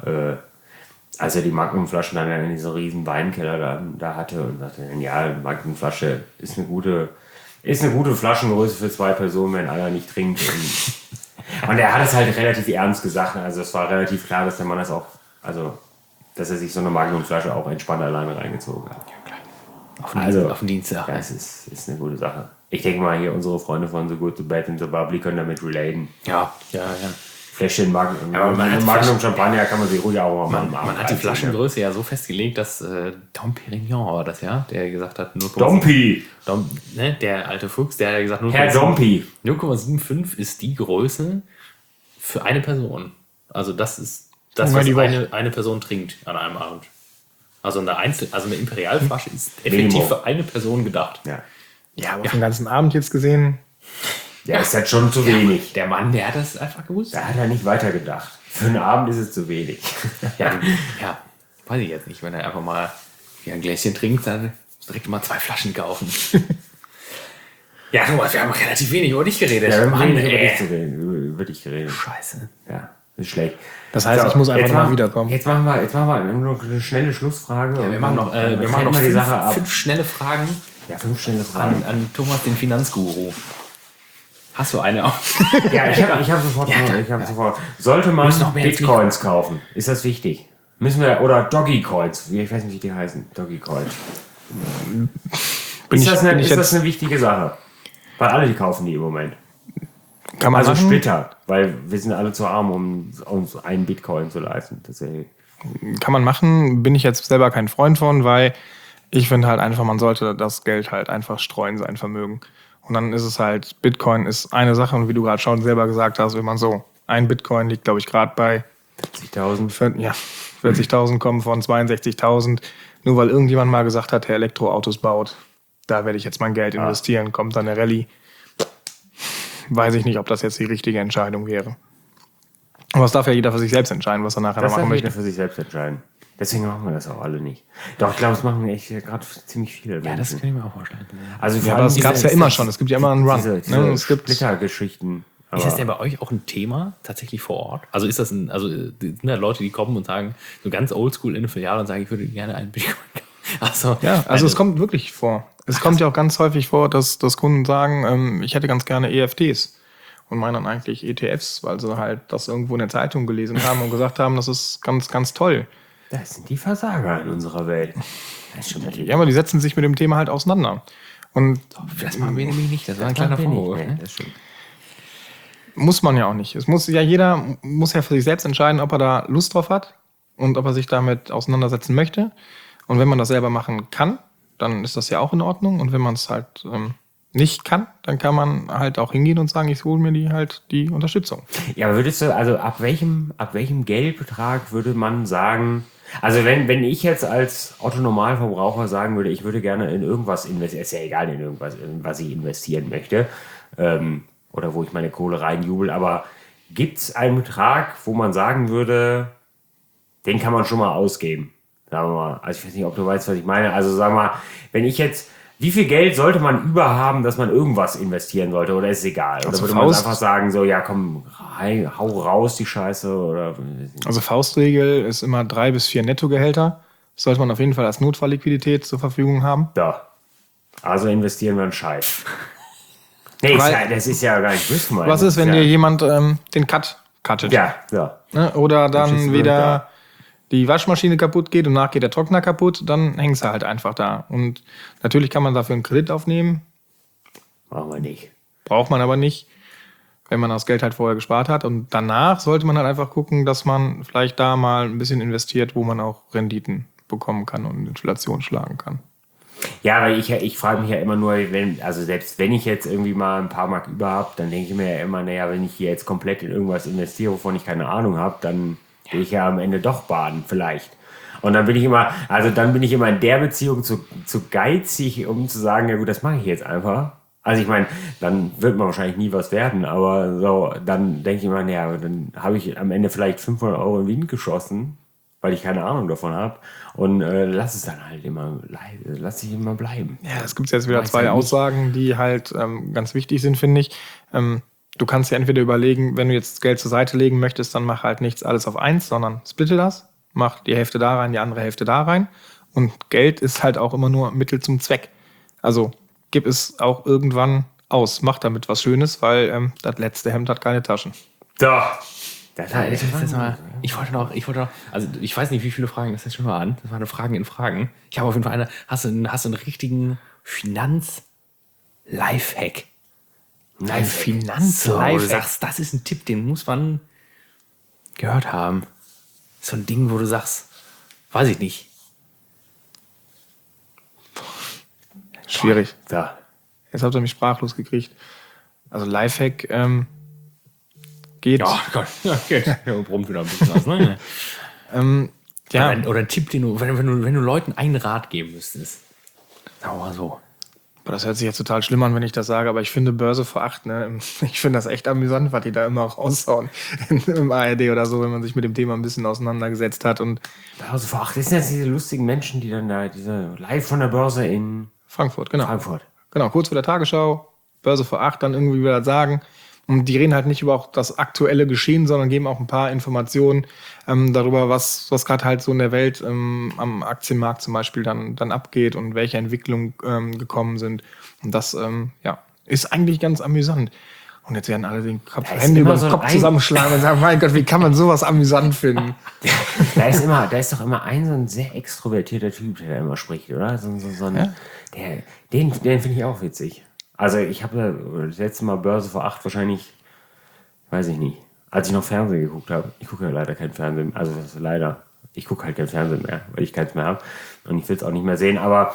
Als er die Magnumflaschen dann in diesem riesen Weinkeller da hatte und sagte, ja, eine Magnumflasche ist eine gute Flaschengröße für 2 Personen, wenn einer nicht trinkt. Und er hat es halt relativ ernst gesagt. Also es war relativ klar, dass der Mann dass er sich so eine Magnumflasche auch entspannt alleine reingezogen hat. Ja, klar. Auf den Dienstag. Ja, es ist eine gute Sache. Ich denke mal, hier unsere Freunde von So Good, So Bad and So Bubbly können damit relaten. Ja. Fläschchen Magnum Champagner kann man sich ruhig auch mal machen. Man hat die Flaschengröße ja so festgelegt, dass Dom Pérignon war das, ja, der gesagt hat 0,7. Dompi! Ne, der alte Fuchs, der hat gesagt 0,7. Herr Dompi! 0,75 ist die Größe für eine Person. Also das ist das, was eine Person trinkt an einem Abend. Also eine Imperialflasche ist effektiv für eine Person gedacht. Ja, aber für den ganzen Abend jetzt gesehen. Ja, ist halt schon zu wenig. Der Mann, der hat das einfach gewusst. Da hat er nicht weitergedacht. Für einen Abend ist es zu wenig. Ja, weiß ich jetzt nicht. Wenn er einfach mal ein Gläschen trinkt, dann direkt mal 2 Flaschen kaufen. Ja, Thomas, wir haben relativ wenig über dich geredet. Ja, wir haben über dich geredet. Scheiße. Ja, ist schlecht. Das heißt, ich muss einfach mal wiederkommen. Jetzt machen wir noch eine schnelle Schlussfrage. Ja, wir machen noch die Sache ab. 5 schnelle Fragen. Ja, 5 schnelle Fragen. An Thomas, den Finanzguru. Hast du eine auch? Ja, ich habe sofort. Sollte man Bitcoins kaufen? Ist das wichtig? Oder Doggy-Coins? Ich weiß nicht, wie die heißen. Doggy-Coins. Ist das eine wichtige Sache? Weil alle die kaufen die im Moment. Kann man also machen. Splitter, weil wir sind alle zu arm, um uns einen Bitcoin zu leisten. Tatsächlich. Kann man machen, bin ich jetzt selber kein Freund von, weil ich finde halt einfach, man sollte das Geld halt einfach streuen, sein Vermögen. Und dann ist es halt, Bitcoin ist eine Sache und wie du gerade schon selber gesagt hast, wenn man so, ein Bitcoin liegt, glaube ich, gerade bei 40.000. Ja, 40.000 kommen von 62.000. Nur weil irgendjemand mal gesagt hat, der Elektroautos baut, da werde ich jetzt mein Geld investieren, kommt dann eine Rallye. Weiß ich nicht, ob das jetzt die richtige Entscheidung wäre. Aber es darf ja jeder für sich selbst entscheiden, was er nachher machen möchte. Das darf jeder für sich selbst entscheiden. Deswegen machen wir das auch alle nicht. Doch, ich glaube, das machen echt gerade ziemlich viele Menschen. Ja, das kann ich mir auch vorstellen. Also Ja, aber das gab es ja immer schon. Es gibt ja immer einen Run. Es gibt Splittergeschichten. Ist das denn bei euch auch ein Thema, tatsächlich vor Ort? Also ist das sind da Leute, die kommen und sagen, so ganz oldschool in eine Filiale und sagen, ich würde gerne einen Bitcoin kaufen. Also es kommt wirklich vor. Es kommt ja auch ganz häufig vor, dass Kunden sagen, ich hätte ganz gerne EFTs. Und meinen dann eigentlich ETFs, weil sie halt das irgendwo in der Zeitung gelesen haben und gesagt haben, das ist ganz, ganz toll. Das sind die Versager in unserer Welt. Ja, aber die setzen sich mit dem Thema halt auseinander. Und das machen wir nämlich nicht. Das war ein kleiner Vorwurf. Nee, das stimmt. Muss man ja auch nicht. Jeder muss ja für sich selbst entscheiden, ob er da Lust drauf hat und ob er sich damit auseinandersetzen möchte. Und wenn man das selber machen kann, dann ist das ja auch in Ordnung. Und wenn man es halt nicht kann, dann kann man halt auch hingehen und sagen, ich hole mir die Unterstützung. Ja, aber würdest du, also ab welchem Geldbetrag würde man sagen, also wenn ich jetzt als Otto-Normalverbraucher sagen würde, ich würde gerne in irgendwas investieren, ist ja egal in irgendwas, in was ich investieren möchte, oder wo ich meine Kohle reinjubel, aber gibt es einen Betrag, wo man sagen würde, den kann man schon mal ausgeben? Sagen wir mal, also ich weiß nicht, ob du weißt, was ich meine, also sagen wir mal, wenn ich jetzt, wie viel Geld sollte man überhaben, dass man irgendwas investieren sollte? Oder ist es egal? Oder Also würde man einfach sagen, so, ja komm, hau raus die Scheiße? Oder? Also Faustregel ist immer 3 bis 4 Nettogehälter. Das sollte man auf jeden Fall als Notfallliquidität zur Verfügung haben. Da. Also investieren wir einen Scheiß. Nee, das ist ja gar nicht wissen. Was ist, wenn dir jemand den Cut cuttet? Ja. Ne? Oder dann wieder die Waschmaschine kaputt geht und nachher geht der Trockner kaputt, dann hängst du halt einfach da. Und natürlich kann man dafür einen Kredit aufnehmen. Brauchen wir nicht. Braucht man aber nicht, wenn man das Geld halt vorher gespart hat. Und danach sollte man halt einfach gucken, dass man vielleicht da mal ein bisschen investiert, wo man auch Renditen bekommen kann und Inflation schlagen kann. Ja, weil ich frage mich ja immer nur, selbst wenn ich jetzt irgendwie mal ein paar Mark über habe, dann denke ich mir ja immer, naja, wenn ich hier jetzt komplett in irgendwas investiere, wovon ich keine Ahnung habe, dann gehe ich ja am Ende doch baden, vielleicht. Und dann bin ich immer in der Beziehung zu geizig, um zu sagen, ja gut, das mache ich jetzt einfach. Also ich meine, dann wird man wahrscheinlich nie was werden, aber so, dann denke ich mir, ja, dann habe ich am Ende vielleicht 500 € in Wind geschossen, weil ich keine Ahnung davon habe. Und lass es dann halt immer bleiben. Ja, es gibt jetzt wieder 2 Aussagen, die halt ganz wichtig sind, finde ich. Du kannst ja entweder überlegen, wenn du jetzt Geld zur Seite legen möchtest, dann mach halt nichts alles auf 1, sondern splitte das. Mach die Hälfte da rein, die andere Hälfte da rein. Und Geld ist halt auch immer nur Mittel zum Zweck. Also gib es auch irgendwann aus. Mach damit was Schönes, weil das letzte Hemd hat keine Taschen. Doch. Ich wollte noch, also ich weiß nicht, wie viele Fragen das jetzt schon mal an. Das war eine Fragen in Fragen. Ich habe auf jeden Fall eine, hast du einen richtigen Finanz-Lifehack? Ein Finanz-Lifehack. Du sagst, das ist ein Tipp, den muss man gehört haben. So ein Ding, wo du sagst, weiß ich nicht. Schwierig. Da. Jetzt habt ihr mich sprachlos gekriegt. Also Lifehack geht. Ja, Gott. Ja, geht. Ja, brummt wieder ein bisschen was, ne? Ja. Oder ein Tipp, den wenn du Leuten einen Rat geben müsstest. Sagen wir mal so. Das hört sich jetzt total schlimm an, wenn ich das sage, aber ich finde Börse vor 8, ne? Ich finde das echt amüsant, was die da immer auch raushauen im ARD oder so, wenn man sich mit dem Thema ein bisschen auseinandergesetzt hat. Und Börse vor 8, das sind jetzt diese lustigen Menschen, die dann da diese live von der Börse in Frankfurt, genau. Genau, kurz vor der Tagesschau, Börse vor 8, dann irgendwie wieder sagen. Und die reden halt nicht über auch das aktuelle Geschehen, sondern geben auch ein paar Informationen darüber, was gerade halt so in der Welt am Aktienmarkt zum Beispiel dann abgeht und welche Entwicklungen gekommen sind. Und das ist eigentlich ganz amüsant. Und jetzt werden alle den Hände über den Kopf zusammenschlagen und sagen, mein Gott, wie kann man sowas amüsant finden? Da ist doch immer ein so ein sehr extrovertierter Typ, der da immer spricht, oder? Den finde ich auch witzig. Also ich habe das letzte Mal Börse vor 8 wahrscheinlich weiß ich nicht. Als ich noch Fernsehen geguckt habe, ich gucke ja leider kein Fernsehen, also das ist leider, ich gucke halt kein Fernsehen mehr, weil ich keins mehr habe und ich will es auch nicht mehr sehen, aber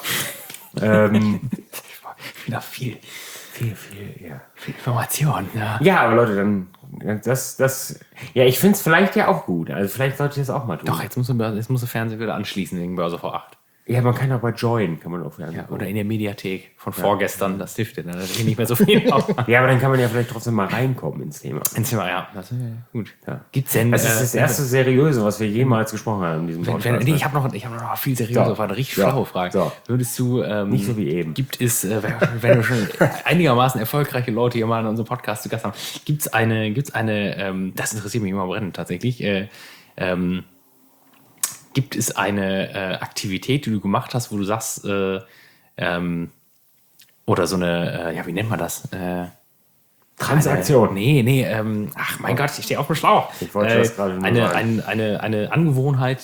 wieder viel Information. Ja, aber Leute, dann ja, ich finde es vielleicht ja auch gut, also vielleicht sollte ich das auch mal tun. Doch, jetzt musst du Fernsehen wieder anschließen wegen Börse vor 8. Ja, man kann auch bei Join, kann man auch Fernsehen gucken. Oder in der Mediathek von vorgestern, das hilft dir dann natürlich nicht mehr so viel. Ja, aber dann kann man ja vielleicht trotzdem mal reinkommen ins Thema. Ja. Das ist gut. Ja. Gibt's denn, das ist das erste Seriöse, was wir jemals gesprochen haben in diesem Podcast. Ich habe noch viel seriöser Fragen, richtig schlaue Fragen. So. Würdest du, nicht so wie eben. Gibt es, wenn wir schon einigermaßen erfolgreiche Leute hier mal in unserem Podcast zu Gast haben, gibt's eine, das interessiert mich immer brennend tatsächlich, gibt es eine Aktivität, die du gemacht hast, wo du sagst, oder so eine, wie nennt man das? Transaktion. Ach mein Gott, ich stehe auf dem Schlauch. Ich wollte das gerade nur sagen. Eine Angewohnheit,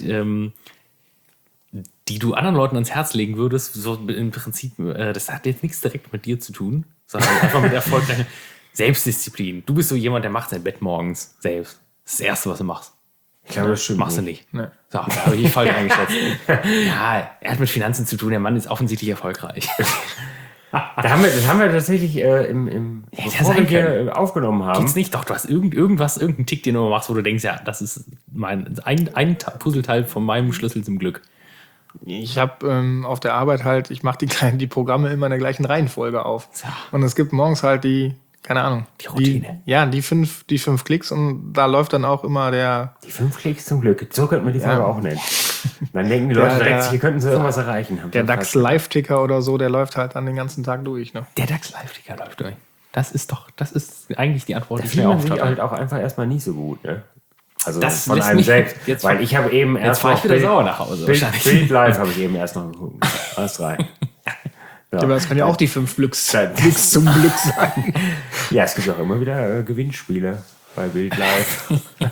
die du anderen Leuten ans Herz legen würdest, so im Prinzip, das hat jetzt nichts direkt mit dir zu tun, sondern einfach mit erfolgreicher Selbstdisziplin. Du bist so jemand, der macht sein Bett morgens selbst. Das ist das Erste, was du machst. Ich glaube, das stimmt. Machst du nicht. Nee. So, da habe ich falsch eingeschätzt. Ja, er hat mit Finanzen zu tun. Der Mann ist offensichtlich erfolgreich. Das haben wir tatsächlich bevor wir hier aufgenommen haben. Geht's nicht? Doch, du hast irgendeinen Tick, den du machst, wo du denkst, ja, das ist ein Puzzleteil von meinem Schlüssel zum Glück. Ich habe auf der Arbeit halt, ich mache die Programme immer in der gleichen Reihenfolge auf. So. Und es gibt morgens halt keine Ahnung. Die Routine. Die fünf Klicks und da läuft dann auch immer Die 5 Klicks zum Glück. So könnte man die Folge auch nennen. Dann denken die Leute direkt, hier könnten sie irgendwas erreichen. Der DAX-Live-Ticker oder so, der läuft halt dann den ganzen Tag durch. Ne? Der DAX-Live-Ticker läuft durch. Das ist eigentlich die Antwort, die ich mir auch habe. Halt auch einfach erstmal nicht so gut, ne? Also das von einem selbst. Weil ich habe eben erst fahre ich wieder sauer nach Hause. Bild Live habe ich eben erst noch geguckt. Alles 3. Ja. Aber das kann ja auch die 5 Glücks zum Glück sein. Ja, es gibt auch immer wieder Gewinnspiele bei Bild Live.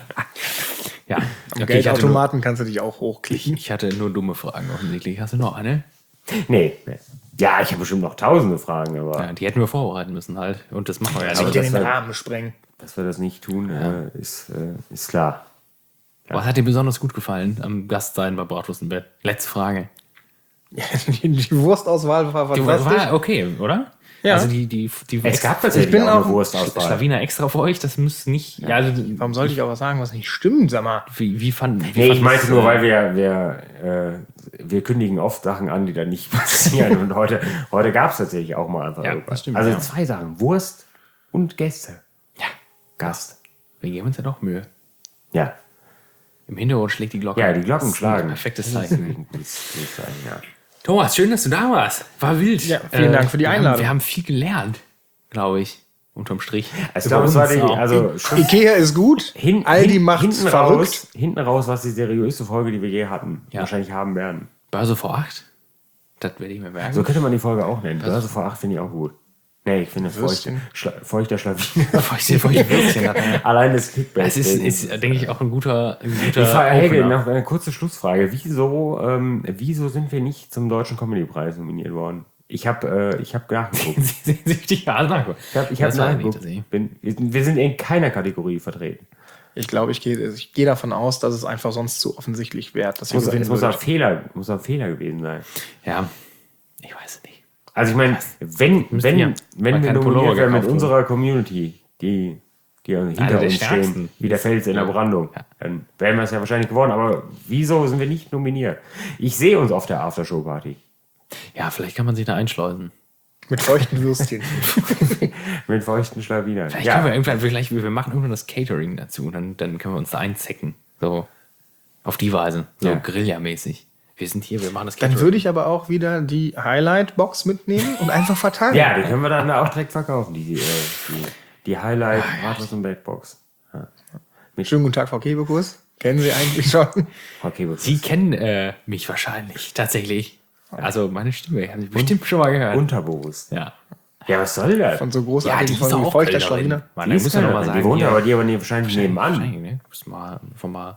Ja, am Geldautomaten kannst du dich auch hochklicken. Ich hatte nur dumme Fragen offensichtlich. Hast du noch eine? Nee. Ja, ich habe bestimmt noch tausende Fragen, aber... Ja, die hätten wir vorbereiten müssen halt. Und das machen wir ja nicht. Den Rahmen sprengen. Dass wir das nicht tun, ist klar. Ja. Was hat dir besonders gut gefallen am Gast sein bei Bratwurst im Bett? Letzte Frage. Die Wurstauswahl war fantastisch. War okay, oder? Ja. Also die es gab tatsächlich auch eine Wurstauswahl. Schlawiner extra für euch, das müsste nicht... Ja, also, warum sollte ich auch was sagen, was nicht stimmt, sag mal? Wie fand ich meinte nur, weil wir kündigen oft Sachen an, die dann nicht passieren. Und heute gab es tatsächlich auch mal einfach irgendwas. Stimmt, also 2 Sachen, Wurst und Gäste. Ja. Gast. Wir geben uns ja doch Mühe. Ja. Im Hintergrund schlägt die Glocke. Ja, die Glocken schlagen. Perfektes Zeichen. Ja. Thomas, schön, dass du da warst. War wild. Ja, vielen Dank für die Einladung. Wir haben viel gelernt, glaube ich, unterm Strich. Ich glaube, es war Ikea ist gut, Aldi macht's verrückt. Hinten raus war es die seriöste Folge, die wir je hatten. Ja. Wahrscheinlich haben werden. Börse vor 8? Das werde ich mir merken. So könnte man die Folge auch nennen. Börse vor 8 finde ich auch gut. Nee, ich finde feuchter Schlawiner. Feuchte Würstchen. Allein das Clickbait. Das ist, denke ich, auch ein guter Helge, noch eine kurze Schlussfrage. Wieso sind wir nicht zum Deutschen Comedy-Preis nominiert worden? Ich hab nachgeguckt. Ich habe nachgeguckt. Wir sind in keiner Kategorie vertreten. Ich glaube, ich gehe davon aus, dass es einfach sonst zu offensichtlich wäre. Es muss ein Fehler gewesen sein. Ja, ich weiß es nicht. Also ich meine, wenn wir nominiert werden mit unserer Community, die hinter uns stehen, wie der Fels in der Brandung, dann wären wir es ja wahrscheinlich geworden. Aber wieso sind wir nicht nominiert? Ich sehe uns auf der Aftershow-Party. Ja, vielleicht kann man sich da einschleusen. Mit feuchten Würstchen. Mit feuchten Schlawinern. Wir machen irgendwann das Catering dazu. Dann können wir uns da einzecken. So auf die Weise. So Guerilla-mäßig. Wir sind hier, wir machen das Catering. Dann würde ich aber auch wieder die Highlight-Box mitnehmen und einfach verteilen. Ja, die können wir dann auch direkt verkaufen. Die Highlight-Bratwurst und Backbox. Ja. Schönen guten Tag, Frau Kebekus. Kennen Sie eigentlich schon? Frau Kebekus. Sie kennen mich wahrscheinlich, tatsächlich. Also meine Stimme, haben Sie bestimmt schon mal gehört. Unterbewusst. Ja. Ja, was soll das? Von so großartigen Folgen wie feuchter Schlawiner. Die muss ja noch mal sagen. Die wohnt aber wahrscheinlich nebenan. Ne? Muss mal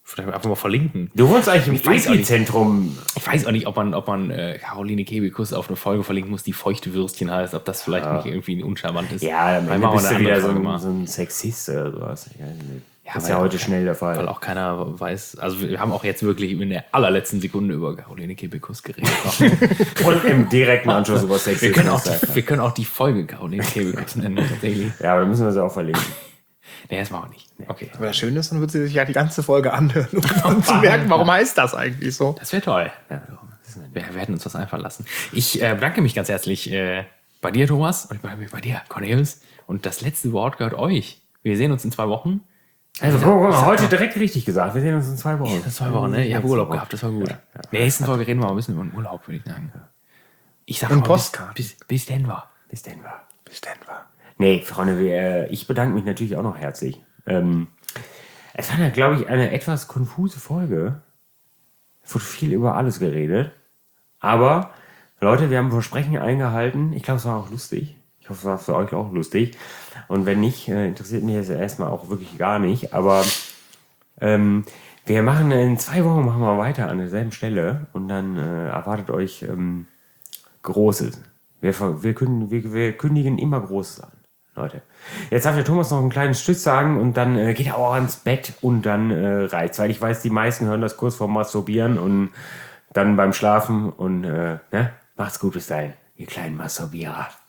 Vielleicht einfach mal verlinken. Du wohnst eigentlich im Epizentrum. Ich weiß auch nicht, ob man Caroline Kebekus auf eine Folge verlinken muss, die feuchte Würstchen heißt, ob das vielleicht nicht irgendwie uncharmant ist. Ja, dann bist du wieder so ein Sexist oder sowas. Ja, das ist ja heute schnell der Fall. Weil auch keiner weiß, also wir haben auch jetzt wirklich in der allerletzten Sekunde über Caroline Kebekus geredet. Und im direkten Anschluss über Sexismus. Wir können auch die Folge Caroline Kebekus nennen, tatsächlich. Ja, aber dann müssen wir sie auch verlinken. Nee, das machen wir nicht. Okay. Aber das Schöne ist, dann wird sie sich ja die ganze Folge anhören, um zu merken, warum heißt das eigentlich so. Das wäre toll. Ja, wir werden uns was einfallen lassen. Ich bedanke mich ganz herzlich bei dir, Thomas, und bei dir, Cornelius. Und das letzte Wort gehört euch. Wir sehen uns in 2 Wochen. Also, heute direkt richtig gesagt. Wir sehen uns in 2 Wochen. Ja, 2 Wochen, ne? Ich habe Urlaub gehabt, das war gut. Ja. In der nächsten Folge reden wir mal ein bisschen über den Urlaub, würde ich sagen. Ich sage mal bis Denver. Bis Denver. Nee, Freunde, ich bedanke mich natürlich auch noch herzlich. Es war ja, glaube ich, eine etwas konfuse Folge. Es wurde viel über alles geredet. Aber, Leute, wir haben Versprechen eingehalten. Ich glaube, es war auch lustig. Ich hoffe, es war für euch auch lustig. Und wenn nicht, interessiert mich das erstmal auch wirklich gar nicht. Aber wir machen in 2 Wochen machen wir weiter an derselben Stelle. Und dann erwartet euch Großes. Wir kündigen immer Großes an, Leute. Jetzt darf der Thomas noch einen kleinen Stütz sagen und dann geht er auch ans Bett und dann reizt. Weil ich weiß, die meisten hören das kurz vorm Masturbieren und dann beim Schlafen. Und macht's gut bis dahin, ihr kleinen Masturbierer.